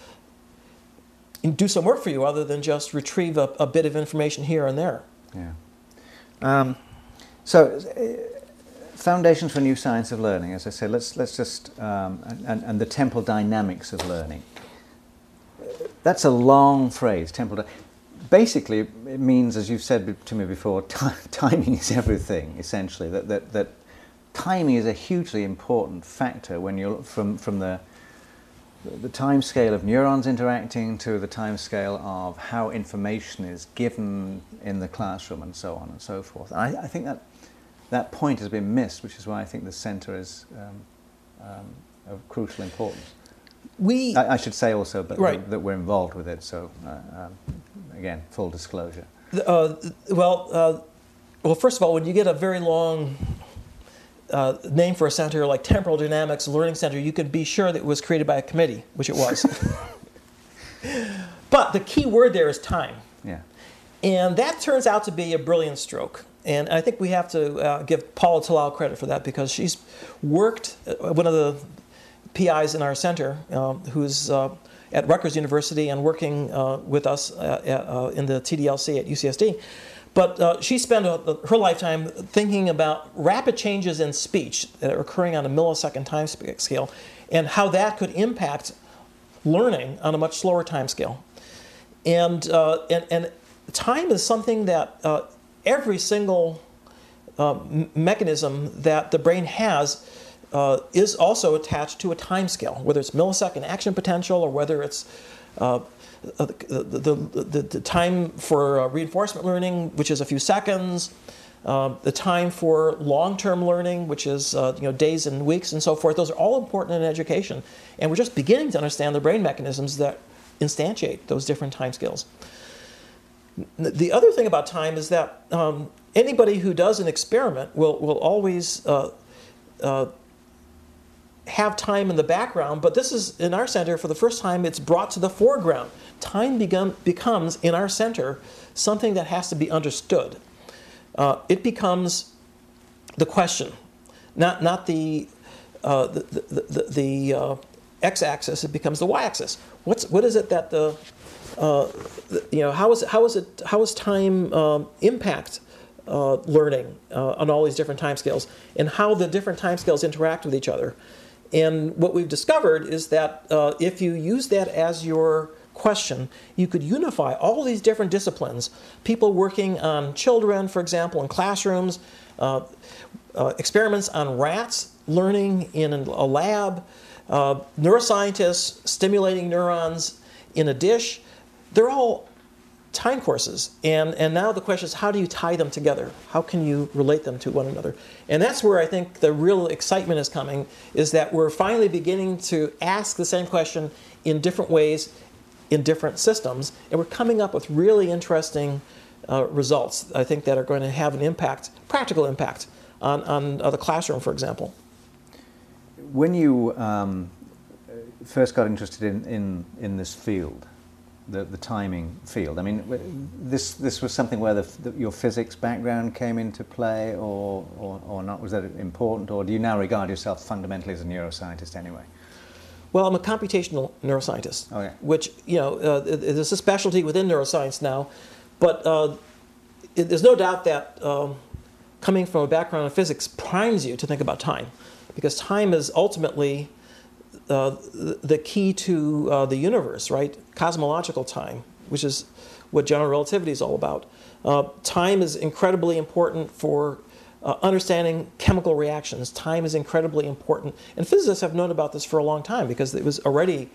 do some work for you, other than just retrieve a bit of information here and there. Yeah. So. Foundations for New Science of Learning, as I said, let's just, and the temporal dynamics of learning. That's a long phrase, basically it means, as you've said to me before, timing is everything, essentially, that timing is a hugely important factor when you're from the the time scale of neurons interacting to the time scale of how information is given in the classroom and so on and so forth. And I think that point has been missed, which is why I think the centre is of crucial importance. I should say also that we're involved with it, so again, full disclosure. Well, first of all, when you get a very long name for a center like Temporal Dynamics Learning Center, you can be sure that it was created by a committee, which it was. But the key word there is time. Yeah. And that turns out to be a brilliant stroke. And I think we have to give Paula Talal credit for that, because she's worked, one of the PIs in our center, who's at Rutgers University and working with us in the TDLC at UCSD. But she spent her lifetime thinking about rapid changes in speech that are occurring on a millisecond time scale, and how that could impact learning on a much slower time scale. And time is something that every single mechanism that the brain has is also attached to a time scale, whether it's millisecond action potential or whether it's the time for reinforcement learning, which is a few seconds, the time for long-term learning, which is days and weeks and so forth. Those are all important in education, and we're just beginning to understand the brain mechanisms that instantiate those different time scales. The other thing about time is that anybody who does an experiment will always have time in the background, but this is, in our center, for the first time, it's brought to the foreground. Time becomes, in our center, something that has to be understood. It becomes the question, not the x-axis. It becomes the y-axis. What is it that how is time impact learning on all these different time scales, and how the different time scales interact with each other? And what we've discovered is that if you use that as your question, you could unify all these different disciplines. People working on children, for example, in classrooms, experiments on rats learning in a lab, neuroscientists stimulating neurons in a dish. They're all time courses. And now the question is, how do you tie them together? How can you relate them to one another? And that's where I think the real excitement is coming, is that we're finally beginning to ask the same question in different ways, in different systems, and we're coming up with really interesting results, I think, that are going to have an impact, practical impact, on the classroom, for example. When you first got interested in this field, the timing field, I mean, this was something where your physics background came into play, or not? Was that important, or do you now regard yourself fundamentally as a neuroscientist anyway? Well, I'm a computational neuroscientist, okay. Which, there's a specialty within neuroscience now, but there's no doubt that coming from a background in physics primes you to think about time, because time is ultimately the key to the universe, right? Cosmological time, which is what general relativity is all about. Time is incredibly important for understanding chemical reactions. Time is incredibly important, and physicists have known about this for a long time, because it was already,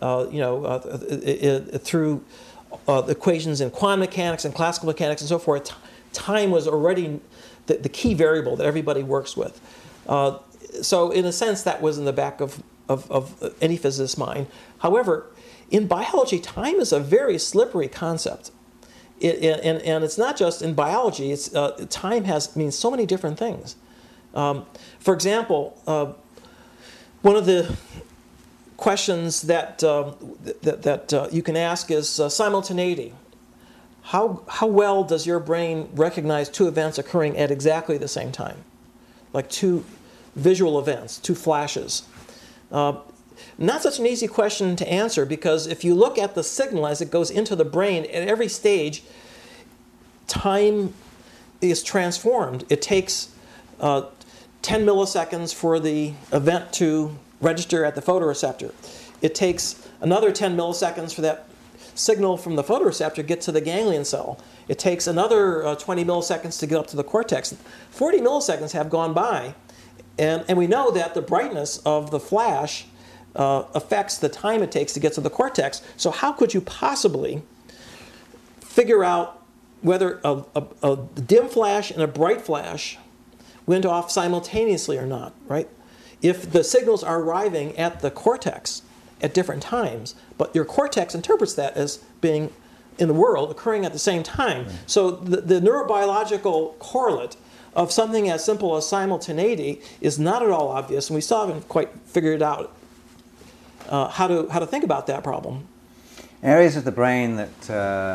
through equations in quantum mechanics and classical mechanics and so forth, time was already the key variable that everybody works with. So in a sense, that was in the back of any physicist's mind. However, in biology, time is a very slippery concept. And it's not just in biology. It's time means so many different things. For example, one of the questions that you can ask is simultaneity. How well does your brain recognize two events occurring at exactly the same time, like two visual events, two flashes? Not such an easy question to answer, because if you look at the signal as it goes into the brain, at every stage, time is transformed. It takes 10 milliseconds for the event to register at the photoreceptor. It takes another 10 milliseconds for that signal from the photoreceptor to get to the ganglion cell. It takes another 20 milliseconds to get up to the cortex. 40 milliseconds have gone by, and we know that the brightness of the flash affects the time it takes to get to the cortex. So how could you possibly figure out whether a dim flash and a bright flash went off simultaneously or not, right? If the signals are arriving at the cortex at different times, but your cortex interprets that as being in the world occurring at the same time. Right. So the neurobiological correlate of something as simple as simultaneity is not at all obvious, and we still haven't quite figured out how to think about that problem. Areas of the brain that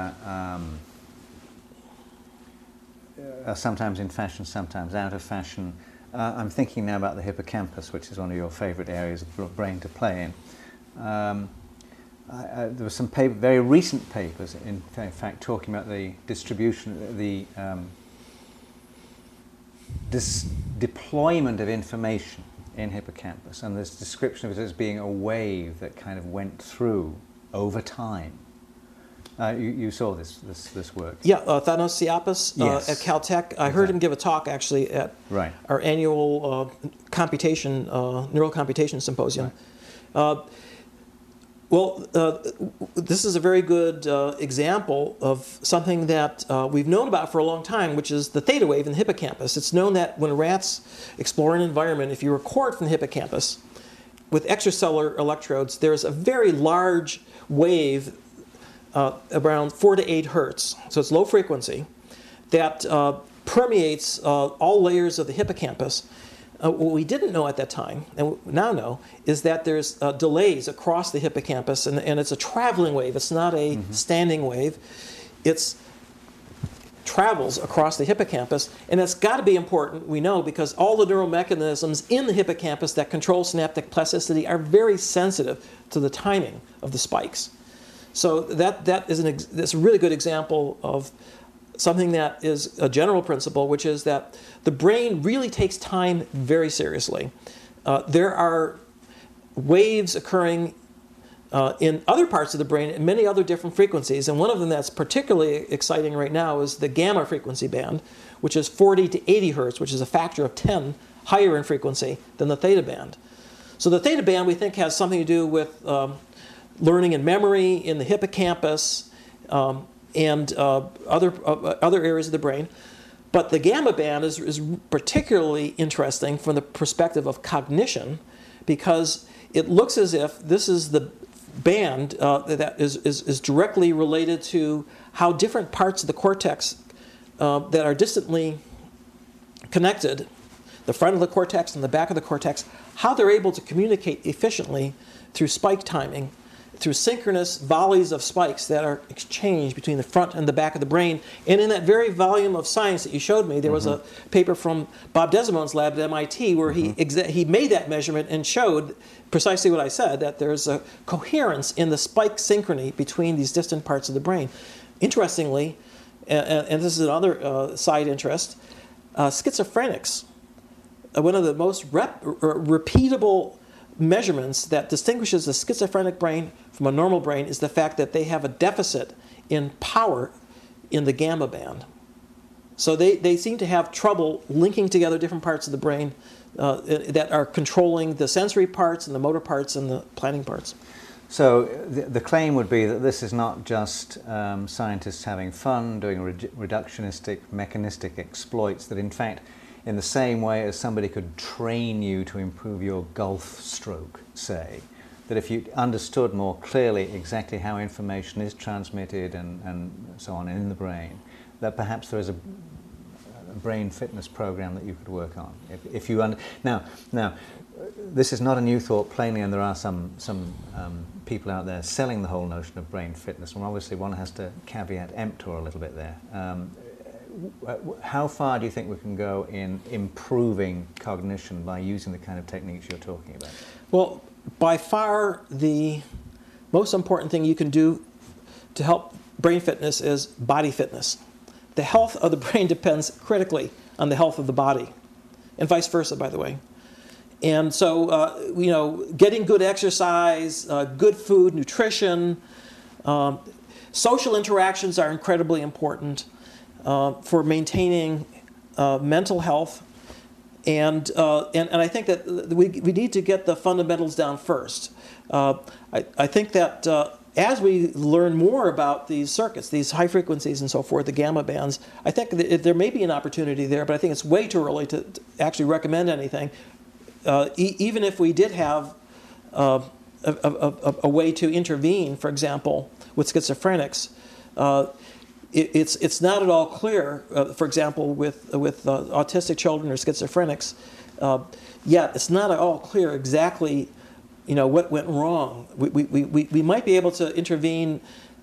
are sometimes in fashion, sometimes out of fashion. I'm thinking now about the hippocampus, which is one of your favorite areas of the brain to play in. There were some very recent papers, in fact, talking about the distribution, the deployment of information in hippocampus, and this description of it as being a wave that kind of went through over time. You saw this work. Yeah, Thanos Siapis Yes. at Caltech. I heard him give a talk actually at our annual neural computation symposium. Right. This is a very good example of something that we've known about for a long time, which is the theta wave in the hippocampus. It's known that when rats explore an environment, if you record from the hippocampus with extracellular electrodes, there's a very large wave around 4 to 8 hertz, so it's low frequency, that permeates all layers of the hippocampus. What we didn't know at that time, and now know, is that there's delays across the hippocampus, and it's a traveling wave. It's not a standing wave. It travels across the hippocampus, and it's got to be important, we know, because all the neural mechanisms in the hippocampus that control synaptic plasticity are very sensitive to the timing of the spikes. So that is that's a really good example of something that is a general principle, which is that the brain really takes time very seriously. There are waves occurring in other parts of the brain at many other different frequencies, and one of them that's particularly exciting right now is the gamma frequency band, which is 40 to 80 hertz, which is a factor of 10 higher in frequency than the theta band. So the theta band, we think, has something to do with learning and memory in the hippocampus, and other areas of the brain. But the gamma band is particularly interesting from the perspective of cognition, because it looks as if this is the band that is directly related to how different parts of the cortex that are distantly connected, the front of the cortex and the back of the cortex, how they're able to communicate efficiently through spike timing, through synchronous volleys of spikes that are exchanged between the front and the back of the brain. And in that very volume of science that you showed me, there was a paper from Bob Desimone's lab at MIT where he made that measurement and showed precisely what I said, that there's a coherence in the spike synchrony between these distant parts of the brain. Interestingly, and this is another side interest, schizophrenics, one of the most repeatable measurements that distinguishes the schizophrenic brain from a normal brain is the fact that they have a deficit in power in the gamma band. So they seem to have trouble linking together different parts of the brain that are controlling the sensory parts and the motor parts and the planning parts. So the claim would be that this is not just scientists having fun, doing reductionistic, mechanistic exploits, that in fact, in the same way as somebody could train you to improve your golf stroke, say, that if you understood more clearly exactly how information is transmitted and so on in the brain, that perhaps there is a brain fitness program that you could work on. If you now, this is not a new thought, plainly, and there are some people out there selling the whole notion of brain fitness, and obviously one has to caveat emptor a little bit there. How far do you think we can go in improving cognition by using the kind of techniques you're talking about? Well, by far the most important thing you can do to help brain fitness is body fitness. The health of the brain depends critically on the health of the body, and vice versa, by the way. And so, getting good exercise, good food, nutrition, social interactions are incredibly important for maintaining mental health And I think that we need to get the fundamentals down first. I think that as we learn more about these circuits, these high frequencies and so forth, the gamma bands, I think that there may be an opportunity there, but I think it's way too early to actually recommend anything. Even if we did have a way to intervene, for example, with schizophrenics, it's not at all clear. For example, with autistic children or schizophrenics, yet it's not at all clear exactly, what went wrong. We might be able to intervene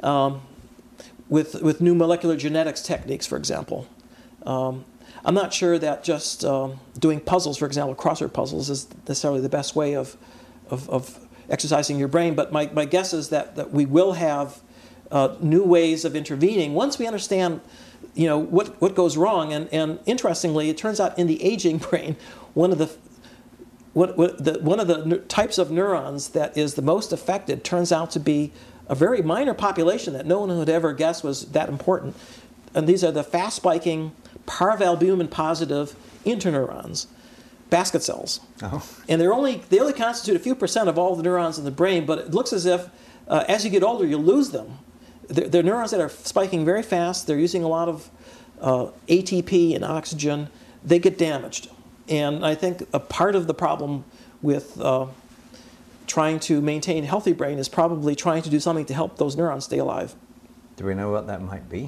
with new molecular genetics techniques, for example. I'm not sure that just doing puzzles, for example, crossword puzzles, is necessarily the best way of exercising your brain. But my guess is that we will have new ways of intervening once we understand, what goes wrong. And interestingly, it turns out in the aging brain, one of the types of neurons that is the most affected turns out to be a very minor population that no one would ever guess was that important. And these are the fast spiking parvalbumin positive interneurons, basket cells. Oh. And they only constitute a few percent of all the neurons in the brain, but it looks as if as you get older, you lose them. They're neurons that are spiking very fast. They're using a lot of ATP and oxygen. They get damaged. And I think a part of the problem with trying to maintain a healthy brain is probably trying to do something to help those neurons stay alive. Do we know what that might be?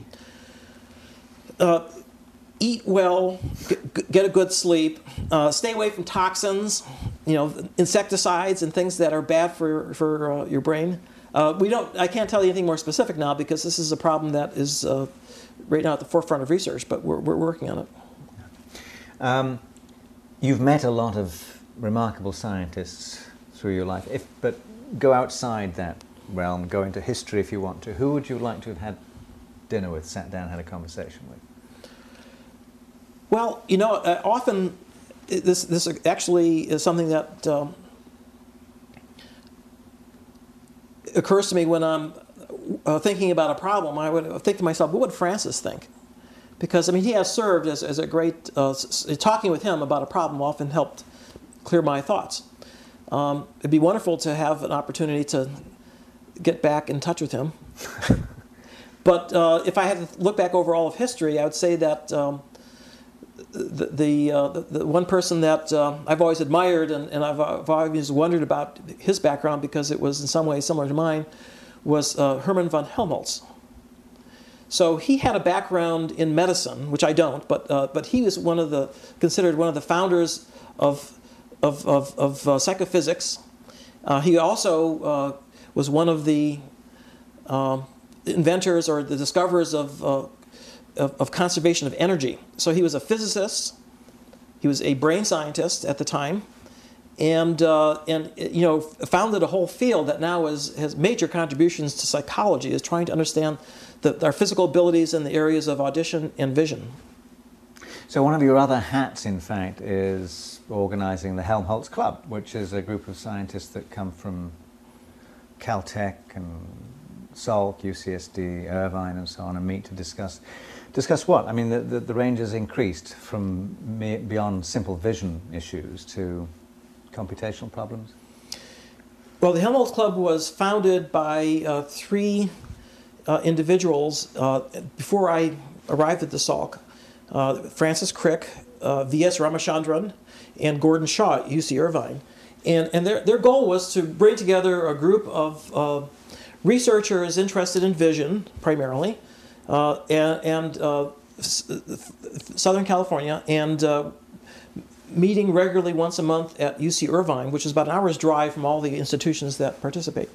Eat well, get a good sleep, stay away from toxins, insecticides and things that are bad for your brain. I can't tell you anything more specific now because this is a problem that is right now at the forefront of research, but we're working on it. You've met a lot of remarkable scientists through your life, but go outside that realm, go into history if you want to. Who would you like to have had dinner with, sat down, had a conversation with? Well, often this actually is something that occurs to me when I'm thinking about a problem. I would think to myself, what would Francis think? Because, he has served as a great... talking with him about a problem often helped clear my thoughts. It'd be wonderful to have an opportunity to get back in touch with him. But if I had to look back over all of history, I would say that the one person that I've always admired and I've always wondered about his background because it was in some ways similar to mine was Hermann von Helmholtz. So he had a background in medicine, which I don't, but he was considered one of the founders of psychophysics. He also was one of the inventors or the discoverers of conservation of energy. So he was a physicist. He was a brain scientist at the time, and founded a whole field that now has major contributions to psychology. Is trying to understand our physical abilities in the areas of audition and vision. So one of your other hats, in fact, is organizing the Helmholtz Club, which is a group of scientists that come from Caltech and Salk, UCSD, Irvine, and so on, and meet to discuss what? The range has increased from beyond simple vision issues to computational problems. Well, the Helmholtz Club was founded by three individuals before I arrived at the Salk. Francis Crick, V.S. Ramachandran, and Gordon Shaw at UC Irvine. And their goal was to bring together a group of researchers interested in vision, primarily, and Southern California, and meeting regularly once a month at UC Irvine, which is about an hour's drive from all the institutions that participate.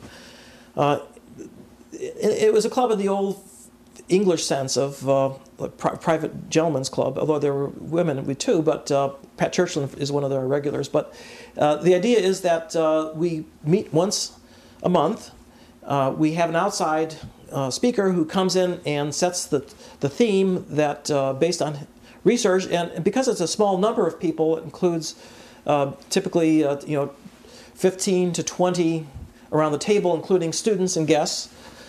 It was a club in the old English sense of private gentlemen's club, although there were women with too, but Pat Churchland is one of their regulars. But the idea is that we meet once a month. We have an outside speaker who comes in and sets the theme that based on research, and because it's a small number of people, it includes typically 15 to 20 around the table, including students and guests,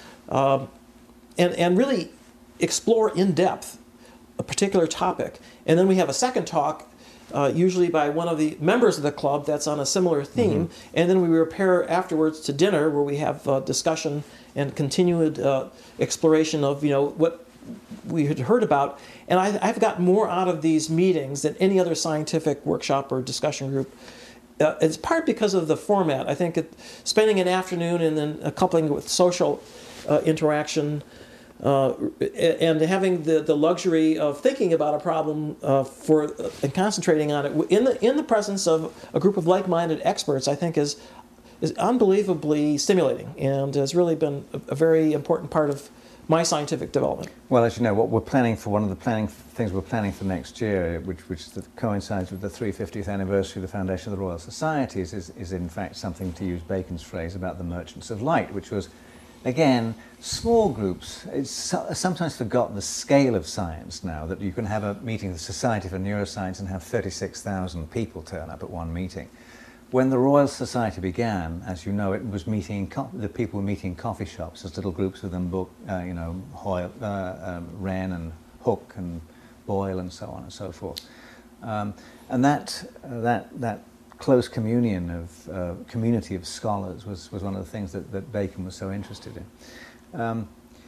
and really explore in depth a particular topic. And then we have a second talk usually by one of the members of the club that's on a similar theme, and then we repair afterwards to dinner where we have discussion and continued exploration of what we had heard about. And I've got more out of these meetings than any other scientific workshop or discussion group. It's part because of the format. I think spending an afternoon and then coupling it with social interaction and having the luxury of thinking about a problem and concentrating on it in the presence of a group of like-minded experts, I think is unbelievably stimulating and has really been a very important part of my scientific development. Well, as you know, what we're planning for, one of the things we're planning for next year, which coincides with the 350th anniversary of the foundation of the Royal Societies, is in fact something, to use Bacon's phrase, about the merchants of light, which was, again, small groups. It's sometimes forgotten the scale of science now, that you can have a meeting of the Society for Neuroscience and have 36,000 people turn up at one meeting. When the Royal Society began, as you know, it was the people were meeting in coffee shops as little groups within book, Hoyle, Wren and Hooke and Boyle and so on and so forth. And that close communion of community of scholars was one of the things that Bacon was so interested in.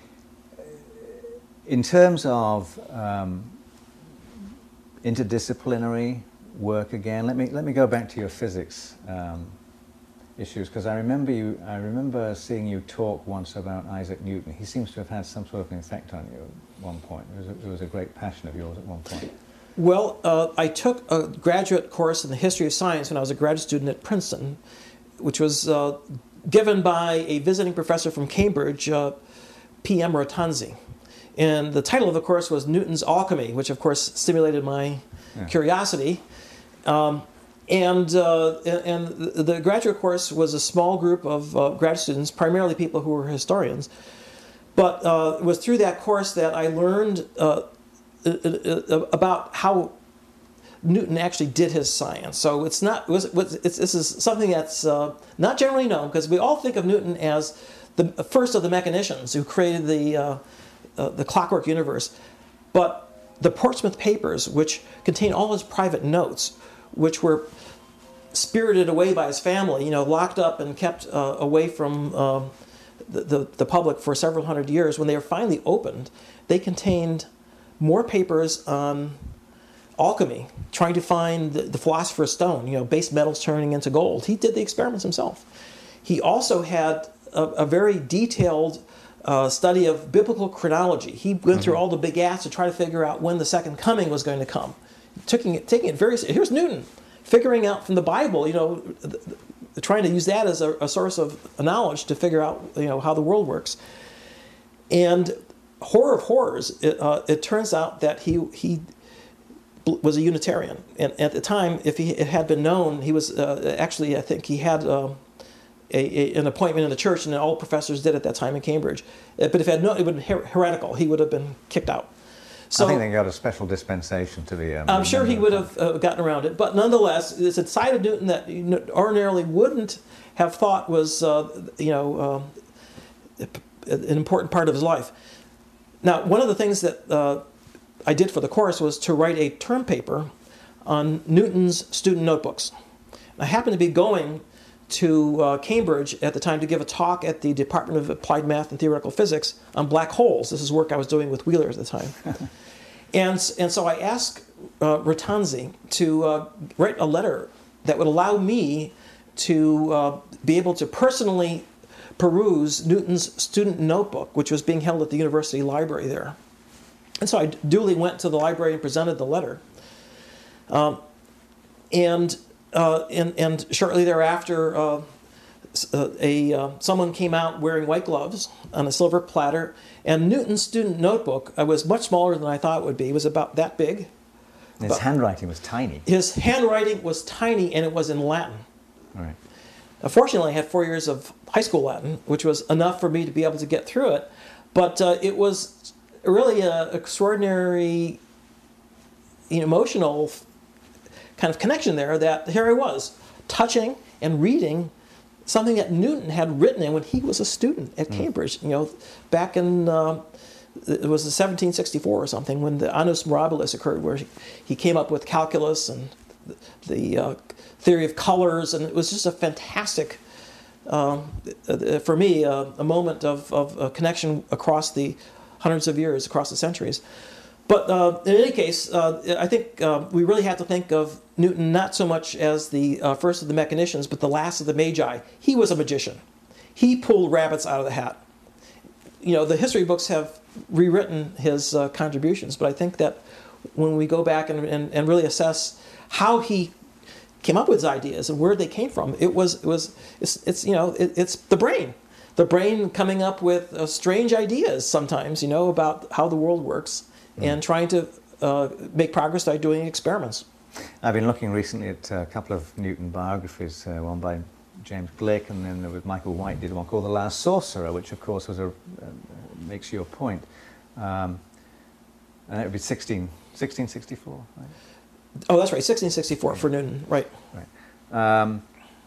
In terms of interdisciplinary work again, let me go back to your physics issues, because I remember seeing you talk once about Isaac Newton. He seems to have had some sort of an effect on you at one point. It was a great passion of yours at one point. Well, I took a graduate course in the history of science when I was a graduate student at Princeton, which was given by a visiting professor from Cambridge, P.M. Rotanzi. And the title of the course was Newton's Alchemy, which of course stimulated my curiosity. And the graduate course was a small group of grad students, primarily people who were historians. But it was through that course that I learned about how Newton actually did his science. So this is something that's not generally known, because we all think of Newton as the first of the mechanicians who created the clockwork universe. But the Portsmouth Papers, which contain all his private notes, which were spirited away by his family, locked up and kept away from the public for several hundred years, when they were finally opened, they contained more papers on alchemy, trying to find the philosopher's stone, base metals turning into gold. He did the experiments himself. He also had a very detailed study of biblical chronology. He went through all the big acts to try to figure out when the second coming was going to come. Taking it very seriously. Here's Newton, figuring out from the Bible, trying to use that as a source of knowledge to figure out, how the world works. And horror of horrors, it turns out that he was a Unitarian. And at the time, if it had been known, he was actually, I think he had an appointment in the church, and all professors did at that time in Cambridge. But if it had known, it would have been heretical. He would have been kicked out. So, I think they got a special dispensation to the... I'm sure he would have gotten around it. But nonetheless, it's a side of Newton that you ordinarily wouldn't have thought was, an important part of his life. Now, one of the things that I did for the course was to write a term paper on Newton's student notebooks. I happened to be going to Cambridge at the time to give a talk at the Department of Applied Math and Theoretical Physics on black holes. This is work I was doing with Wheeler at the time. and so I asked Rotanzi to write a letter that would allow me to be able to personally peruse Newton's student notebook, which was being held at the university library there. And so I duly went to the library and presented the letter. And shortly thereafter, someone came out wearing white gloves on a silver platter, and Newton's student notebook was much smaller than I thought it would be. It was about that big. His handwriting was tiny. His handwriting was tiny, and it was in Latin. All right. Fortunately, I had 4 years of high school Latin, which was enough for me to be able to get through it. But it was really an extraordinary, emotional kind of connection there, that here I was, touching and reading something that Newton had written in when he was a student at Cambridge, back in, it was 1764 or something, when the Annus Mirabilis occurred, where he came up with calculus and the theory of colors, and it was just a fantastic, for me, a moment of a connection across the hundreds of years, across the centuries. But in any case, I think we really have to think of Newton not so much as the first of the mechanicians, but the last of the magi. He was a magician. He pulled rabbits out of the hat. The history books have rewritten his contributions, but I think that when we go back and really assess how he came up with his ideas and where they came from, it's the brain. The brain coming up with strange ideas sometimes, about how the world works, and trying to make progress by doing experiments. I've been looking recently at a couple of Newton biographies, one by James Glick, and then there was Michael White did one called The Last Sorcerer, which of course was makes your point. And it would be 1664, right? Oh, that's right, 1664 for Newton, right. Right.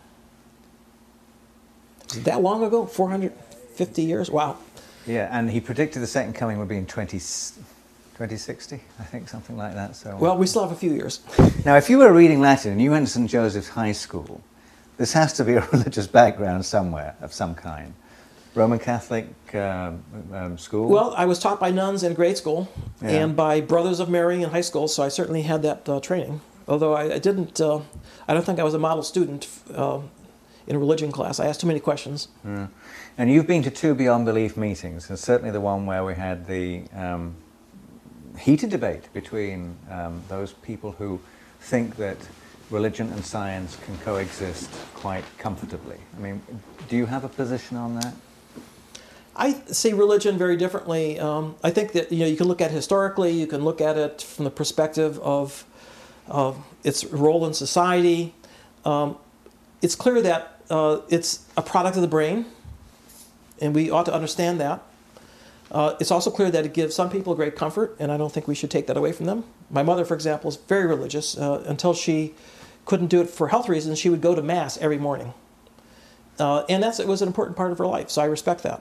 That long ago? 450 years? Wow. Yeah, and he predicted the second coming would be in 2060, I think, something like that. So. Well, we still have a few years. Now, if you were reading Latin and you went to St. Joseph's High School, this has to be a religious background somewhere of some kind. Roman Catholic school? Well, I was taught by nuns in grade school and by Brothers of Mary in high school, so I certainly had that training. Although I didn't, I don't think I was a model student in a religion class. I asked too many questions. Yeah. And you've been to two Beyond Belief meetings, and certainly the one where we had the heated debate between those people who think that religion and science can coexist quite comfortably. I mean, do you have a position on that? I see religion very differently. I think that you can look at it historically. You can look at it from the perspective of its role in society. It's clear that it's a product of the brain, and we ought to understand that. It's also clear that it gives some people great comfort, and I don't think we should take that away from them. My mother, for example, is very religious. Until she couldn't do it for health reasons, she would go to Mass every morning. And it was an important part of her life, so I respect that.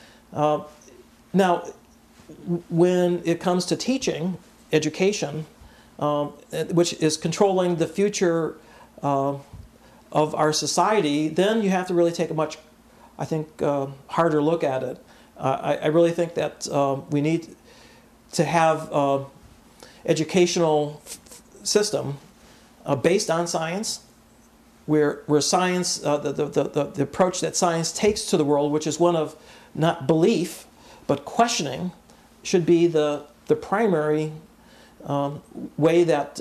Now, when it comes to teaching, education, which is controlling the future of our society, then you have to really take a much, I think, harder look at it. I really think that we need to have educational system based on science, where science, the approach that science takes to the world, which is one of not belief, but questioning, should be the primary way that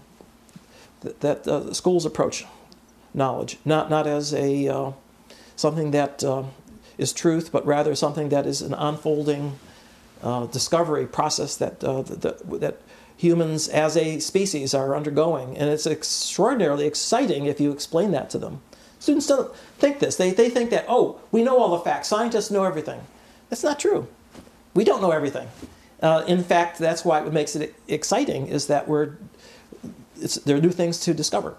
schools approach knowledge, not as a something that is truth, but rather something that is an unfolding discovery process that humans as a species are undergoing. And it's extraordinarily exciting if you explain that to them. Students don't think this. They think that, oh, we know all the facts. Scientists know everything. That's not true. We don't know everything. In fact, that's why what makes it exciting is that there are new things to discover.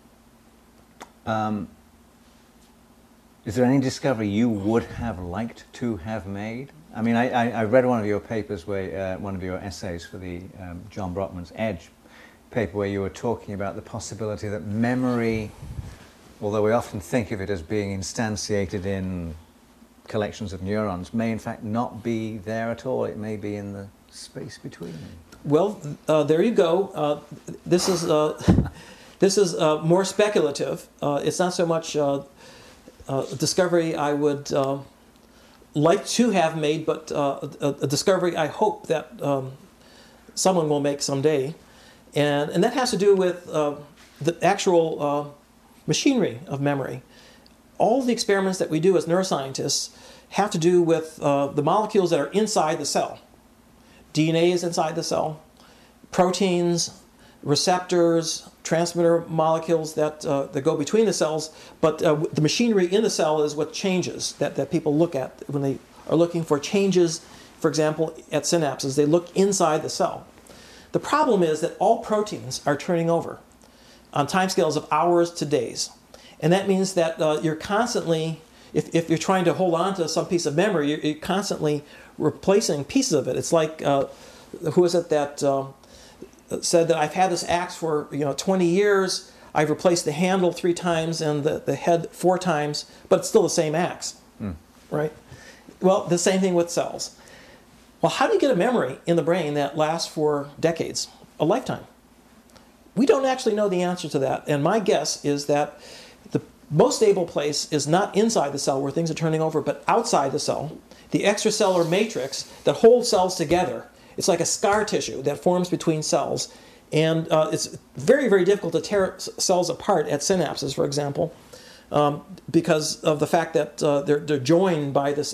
Is there any discovery you would have liked to have made? I mean, I read one of your papers, one of your essays for the John Brockman's Edge paper, where you were talking about the possibility that memory, although we often think of it as being instantiated in collections of neurons, may in fact not be there at all. It may be in the space between them. Well, there you go. This is more speculative. It's not so much a discovery I would like to have made, but a discovery I hope that someone will make someday. And that has to do with the actual machinery of memory. All the experiments that we do as neuroscientists have to do with the molecules that are inside the cell. DNA is inside the cell, proteins, receptors, transmitter molecules that go between the cells, but the machinery in the cell is what changes, that people look at when they are looking for changes, for example, at synapses. They look inside the cell. The problem is that all proteins are turning over on timescales of hours to days. And that means that you're constantly, if you're trying to hold on to some piece of memory, you're constantly replacing pieces of it. It's like, who is it that said that I've had this axe for 20 years. I've replaced the handle 3 times and the head 4 times, but it's still the same axe, right? Well, the same thing with cells. Well, how do you get a memory in the brain that lasts for decades, a lifetime? We don't actually know the answer to that, and my guess is that the most stable place is not inside the cell where things are turning over, but outside the cell, the extracellular matrix that holds cells together. It's like a scar tissue that forms between cells, and it's very, very difficult to tear cells apart at synapses, for example, because of the fact that they're joined by this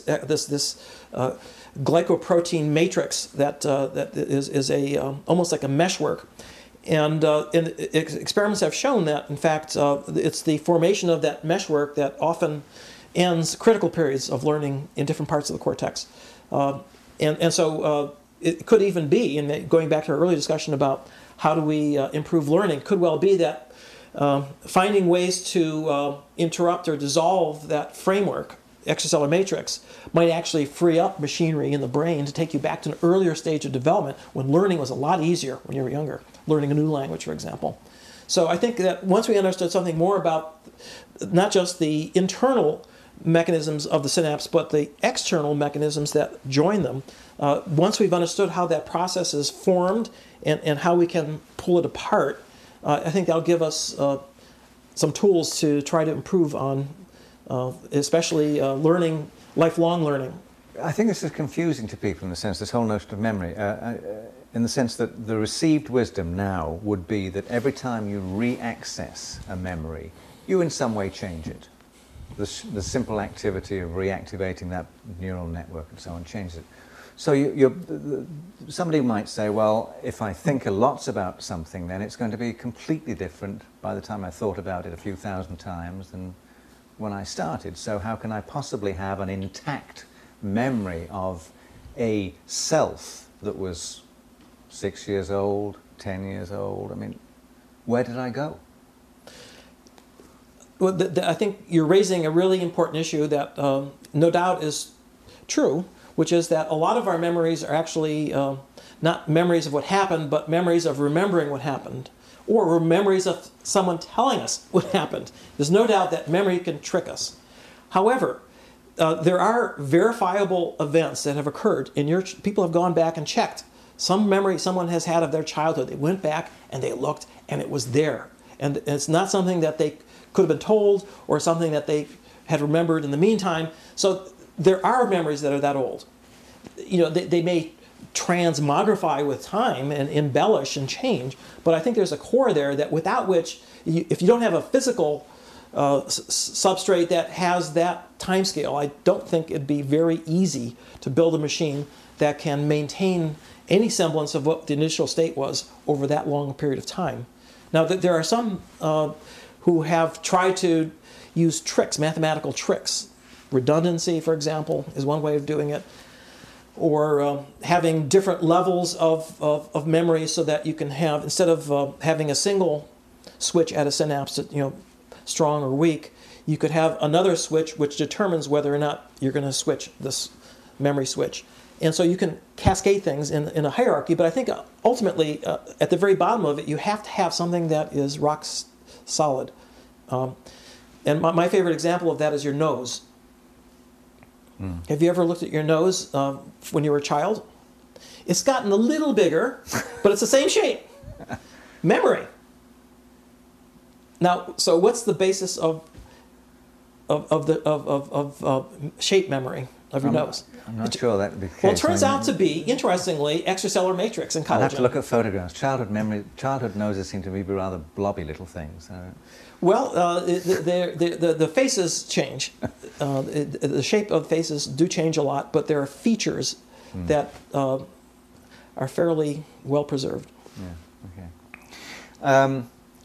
glycoprotein matrix that is almost like a meshwork. And experiments have shown that, in fact, it's the formation of that meshwork that often ends critical periods of learning in different parts of the cortex. And so it could even be, and going back to our earlier discussion about how do we improve learning, could well be that finding ways to interrupt or dissolve that framework, extracellular matrix, might actually free up machinery in the brain to take you back to an earlier stage of development when learning was a lot easier when you were younger, learning a new language, for example. So I think that once we understood something more about not just the internal mechanisms of the synapse, but the external mechanisms that join them, once we've understood how that process is formed and how we can pull it apart, I think that'll give us some tools to try to improve on especially learning, lifelong learning. I think this is confusing to people in the sense, this whole notion of memory, in the sense that the received wisdom now would be that every time you re-access a memory, you in some way change it. The simple activity of reactivating that neural network and so on changes it. So somebody might say, well, if I think a lot about something, then it's going to be completely different by the time I thought about it a few thousand times than when I started. So how can I possibly have an intact memory of a self that was 6 years old, 10 years old? I mean, where did I go? Well, I think you're raising a really important issue that no doubt is true, which is that a lot of our memories are actually not memories of what happened, but memories of remembering what happened, or memories of someone telling us what happened. There's no doubt that memory can trick us. However, there are verifiable events that have occurred. People have gone back and checked some memory someone has had of their childhood. They went back and they looked, and it was there. And it's not something that they could have been told or something that they had remembered in the meantime. So there are memories that are that old. They may transmogrify with time and embellish and change, but I think there's a core there that without which, if you don't have a physical substrate that has that time scale, I don't think it'd be very easy to build a machine that can maintain any semblance of what the initial state was over that long a period of time. Now, there are some who have tried to use tricks, mathematical tricks. Redundancy, for example, is one way of doing it. Or having different levels of memory so that you can have, instead of having a single switch at a synapse, strong or weak, you could have another switch which determines whether or not you're going to switch this memory switch. And so you can cascade things in a hierarchy, but I think ultimately, at the very bottom of it, you have to have something that is rock solid. And my favorite example of that is your nose. Have you ever looked at your nose when you were a child? It's gotten a little bigger, but it's the same shape. Memory. Now, so what's the basis of shape memory of your nose? I'm not sure that would be the case. Well, it turns out to be, interestingly, extracellular matrix and collagen. I'll have to look at photographs. Childhood noses seem to be rather blobby little things. Well, the faces change. The shape of faces do change a lot, but there are features that are fairly well preserved. Yeah. Okay.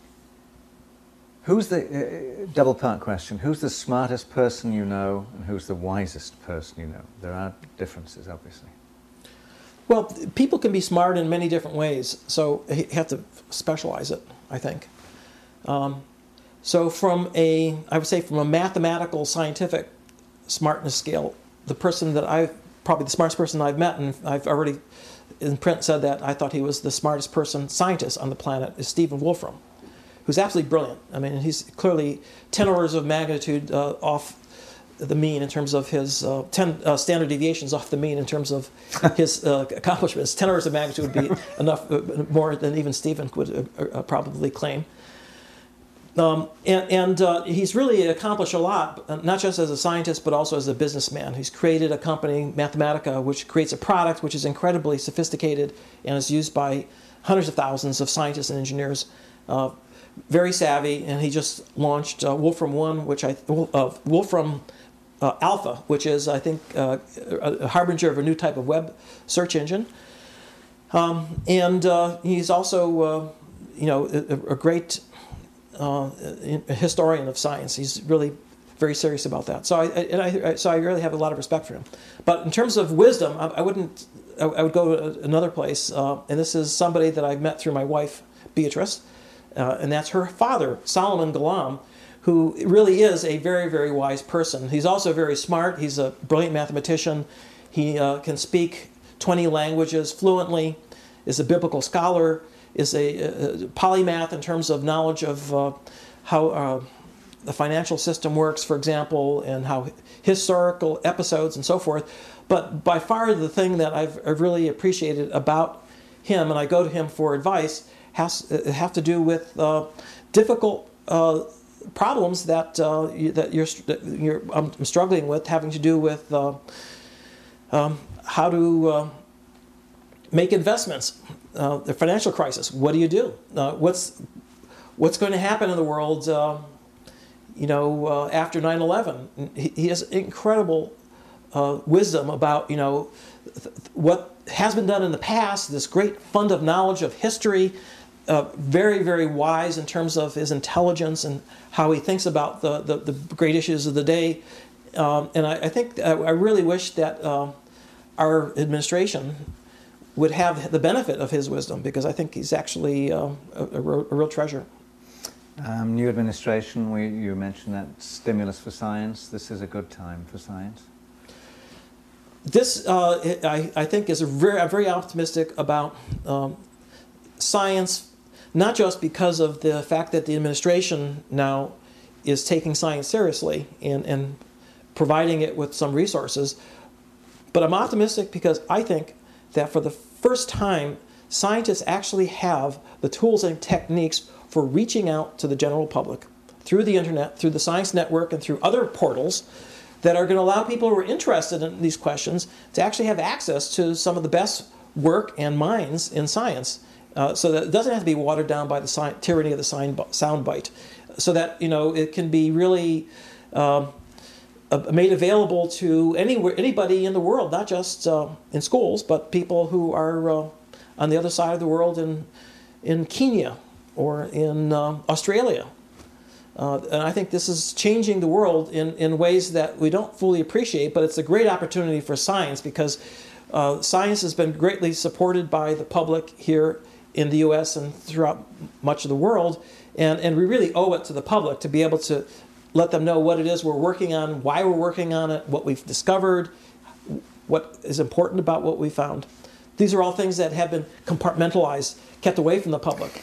Who's the double part question? Who's the smartest person you know, and who's the wisest person you know? There are differences, obviously. Well, people can be smart in many different ways, so you have to specialize it, I think. So from a mathematical, scientific smartness scale, the person that probably the smartest person I've met, and I've already in print said that I thought he was the smartest scientist on the planet, is Stephen Wolfram, who's absolutely brilliant. I mean, he's clearly 10 orders of magnitude off the mean in terms of his 10 standard deviations off the mean in terms of his accomplishments. 10 orders of magnitude would be enough, more than even Stephen would probably claim. He's really accomplished a lot, not just as a scientist, but also as a businessman. He's created a company, Mathematica, which creates a product which is incredibly sophisticated and is used by hundreds of thousands of scientists and engineers. Very savvy, and he just launched Wolfram One, Wolfram Alpha, which is, I think, a harbinger of a new type of web search engine. He's also, a great historian of science. He's really very serious about that. So I really have a lot of respect for him. But in terms of wisdom, I would go to another place, and this is somebody that I've met through my wife, Beatrice, and that's her father, Solomon Galam, who really is a very, very wise person. He's also very smart. He's a brilliant mathematician. He can speak 20 languages fluently, is a biblical scholar, is a polymath in terms of knowledge of how the financial system works, for example, and how historical episodes and so forth. But by far the thing that I've really appreciated about him, and I go to him for advice, have to do with difficult problems that I'm struggling with, having to do with how to make investments. The financial crisis. What do you do? What's going to happen in the world? After 9/11, he has incredible wisdom about what has been done in the past. This great fund of knowledge of history. Very, very wise in terms of his intelligence and how he thinks about the great issues of the day. And I think I really wish that our administration would have the benefit of his wisdom, because I think he's actually a real treasure. New administration, you mentioned that stimulus for science. This is a good time for science. This, I think, is I'm very optimistic about science, not just because of the fact that the administration now is taking science seriously and providing it with some resources, but I'm optimistic because I think that for the first time, scientists actually have the tools and techniques for reaching out to the general public through the internet, through the Science Network, and through other portals that are going to allow people who are interested in these questions to actually have access to some of the best work and minds in science, so that it doesn't have to be watered down by the tyranny of the soundbite, so that it can be really made available to anybody in the world, not just in schools, but people who are on the other side of the world in Kenya or in Australia. And I think this is changing the world in ways that we don't fully appreciate, but it's a great opportunity for science, because science has been greatly supported by the public here in the U.S. and throughout much of the world, and we really owe it to the public to be able to let them know what it is we're working on, why we're working on it, what we've discovered, what is important about what we found. These are all things that have been compartmentalized, kept away from the public.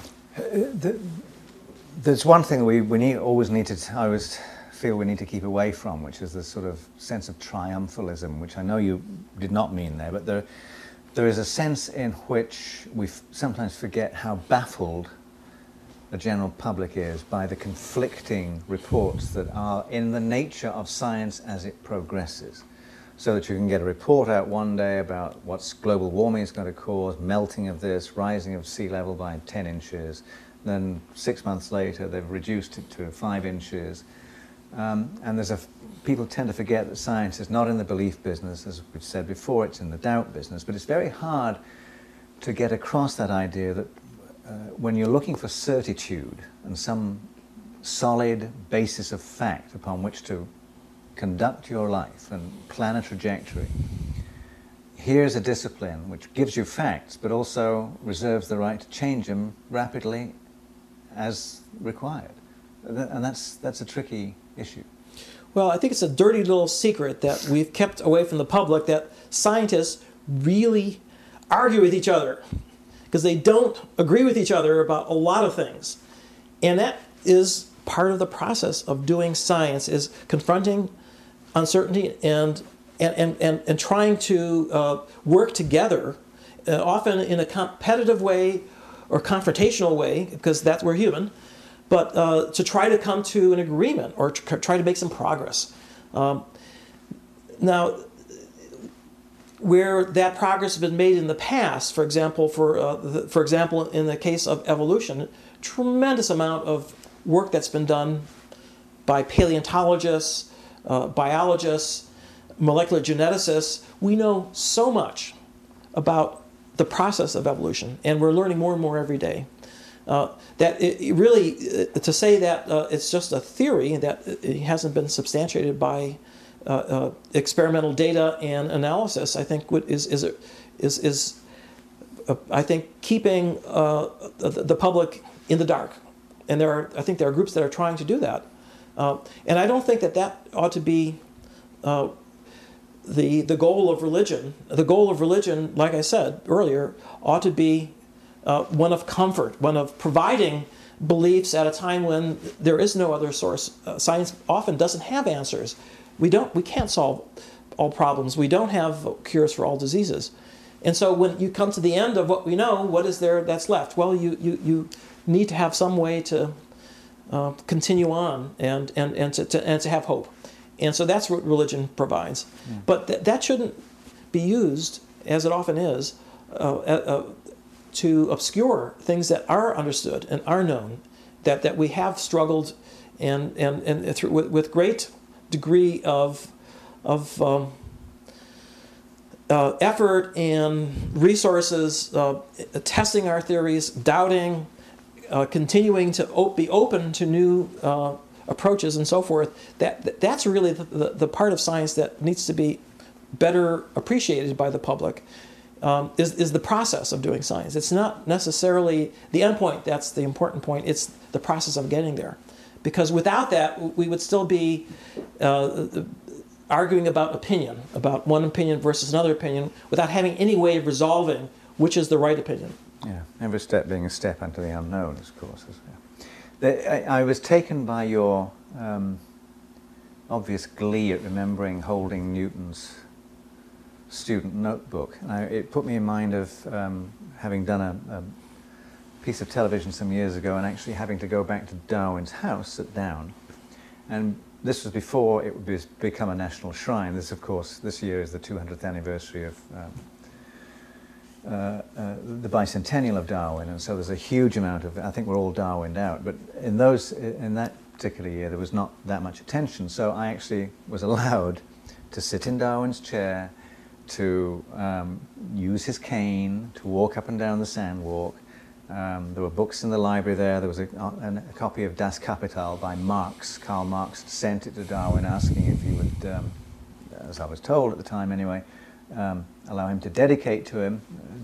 There's one thing I always feel we need to keep away from, which is this sort of sense of triumphalism, which I know you did not mean there, but there is a sense in which we sometimes forget how baffled the general public is by the conflicting reports that are in the nature of science as it progresses. So that you can get a report out one day about what global warming is going to cause, melting of this, rising of sea level by 10 inches. Then 6 months later, they've reduced it to 5 inches. And people tend to forget that science is not in the belief business, as we've said before, it's in the doubt business. But it's very hard to get across that idea that when you're looking for certitude and some solid basis of fact upon which to conduct your life and plan a trajectory, here's a discipline which gives you facts but also reserves the right to change them rapidly as required. And that's a tricky issue. Well, I think it's a dirty little secret that we've kept away from the public, that scientists really argue with each other because they don't agree with each other about a lot of things. And that is part of the process of doing science, is confronting uncertainty and trying to work together, often in a competitive way or confrontational way, because we're human, but to try to come to an agreement or try to make some progress. Now, where that progress has been made in the past, for example, in the case of evolution, tremendous amount of work that's been done by paleontologists, biologists, molecular geneticists. We know so much about the process of evolution, and we're learning more and more every day. That it really, to say that it's just a theory, that it hasn't been substantiated by experimental data and analysis, I think is I think keeping the public in the dark. And I think there are groups that are trying to do that. And I don't think that ought to be the goal of religion. The goal of religion, like I said earlier, ought to be one of comfort, one of providing beliefs at a time when there is no other source. Science often doesn't have answers. We can't solve all problems. We don't have cures for all diseases. And so when you come to the end of what we know, what is there that's left? Well, you need to have some way to continue on and to have hope. And so that's what religion provides. Yeah. But that shouldn't be used, as it often is, to obscure things that are understood and are known, that we have struggled and with great degree of effort and resources, testing our theories, doubting, continuing to be open to new approaches and so forth. That's really the part of science that needs to be better appreciated by the public. Is the process of doing science. It's not necessarily the end point that's the important point. It's the process of getting there. Because without that, we would still be arguing about opinion, about one opinion versus another opinion, without having any way of resolving which is the right opinion. Yeah, every step being a step into the unknown, of course. I was taken by your obvious glee at remembering holding Newton's student notebook. It put me in mind of having done a piece of television some years ago and actually having to go back to Darwin's house at Down. And this was before it would become a national shrine. This, of course, this year is the 200th anniversary of the bicentennial of Darwin, and so there's a huge amount of, I think we're all Darwined out, but in that particular year there was not that much attention, so I actually was allowed to sit in Darwin's chair, to use his cane, to walk up and down the sandwalk. There were books in the library there. There was a copy of Das Kapital by Marx. Karl Marx sent it to Darwin asking if he would, as I was told at the time anyway, allow him to dedicate it to him.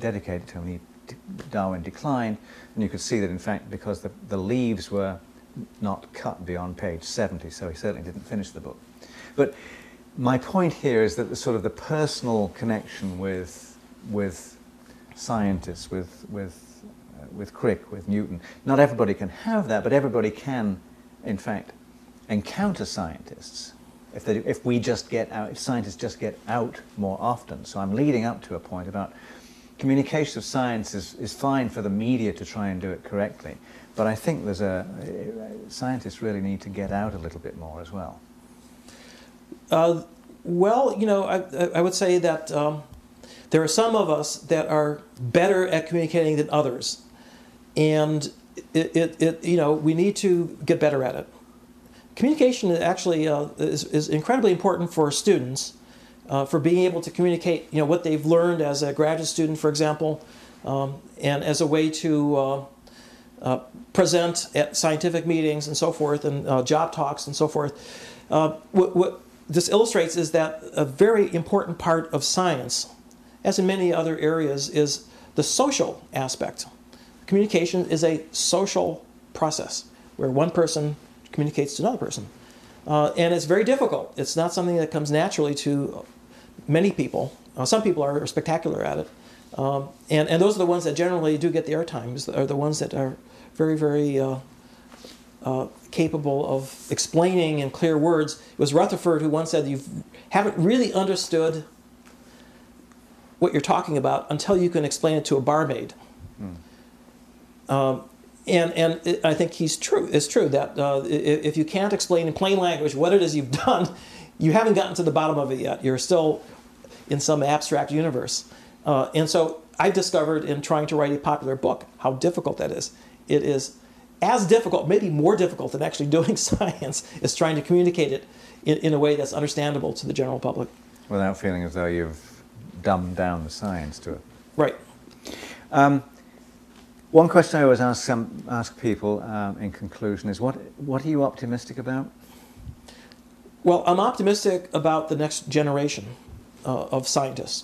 Darwin declined, and you could see that in fact because the leaves were not cut beyond page 70, so he certainly didn't finish the book. But my point here is that the personal connection with scientists, with Crick, with Newton, not everybody can have that, but everybody can, in fact, encounter scientists. If scientists just get out more often. So I'm leading up to a point about communication of science is fine for the media to try and do it correctly, but I think scientists really need to get out a little bit more as well. Well, I would say that there are some of us that are better at communicating than others, and we need to get better at it. Communication actually is incredibly important for students, for being able to communicate, what they've learned as a graduate student, for example, and as a way to present at scientific meetings and so forth, and job talks and so forth. What this illustrates is that a very important part of science, as in many other areas, is the social aspect. Communication is a social process where one person communicates to another person. And it's very difficult. It's not something that comes naturally to many people. Some people are spectacular at it, And those are the ones that generally do get the airtime, are the ones that are very, very capable of explaining in clear words. It was Rutherford who once said, "You haven't really understood what you're talking about until you can explain it to a barmaid." I think it's true that if you can't explain in plain language what it is you've done, you haven't gotten to the bottom of it yet. You're still in some abstract universe. And so I've discovered in trying to write a popular book how difficult that is. It is as difficult, maybe more difficult than actually doing science, is trying to communicate it in a way that's understandable to the general public. Without feeling as though you've dumbed down the science to it. Right. One question I always ask people in conclusion is, what are you optimistic about? Well, I'm optimistic about the next generation of scientists.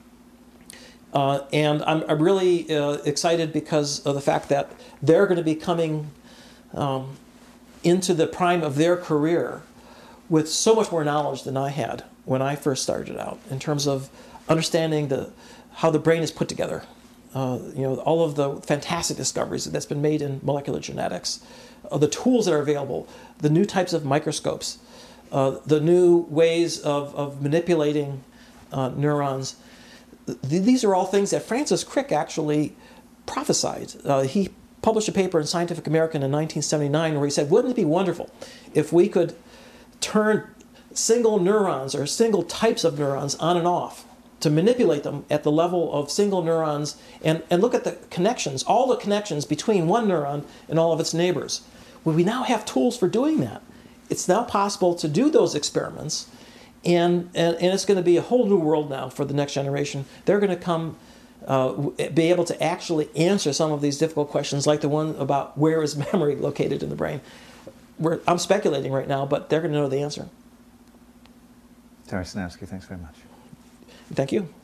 And I'm really excited because of the fact that they're going to be coming into the prime of their career with so much more knowledge than I had when I first started out, in terms of understanding how the brain is put together. All of the fantastic discoveries that's been made in molecular genetics, the tools that are available, the new types of microscopes, the new ways of manipulating neurons. These are all things that Francis Crick actually prophesied. He published a paper in Scientific American in 1979 where he said, wouldn't it be wonderful if we could turn single neurons or single types of neurons on and off, to manipulate them at the level of single neurons and look at the connections, all the connections between one neuron and all of its neighbors. Well, we now have tools for doing that. It's now possible to do those experiments, and it's going to be a whole new world now for the next generation. They're going to come, be able to actually answer some of these difficult questions, like the one about where is memory located in the brain. I'm speculating right now, but they're going to know the answer. Terry Sejnowski, thanks very much. Thank you.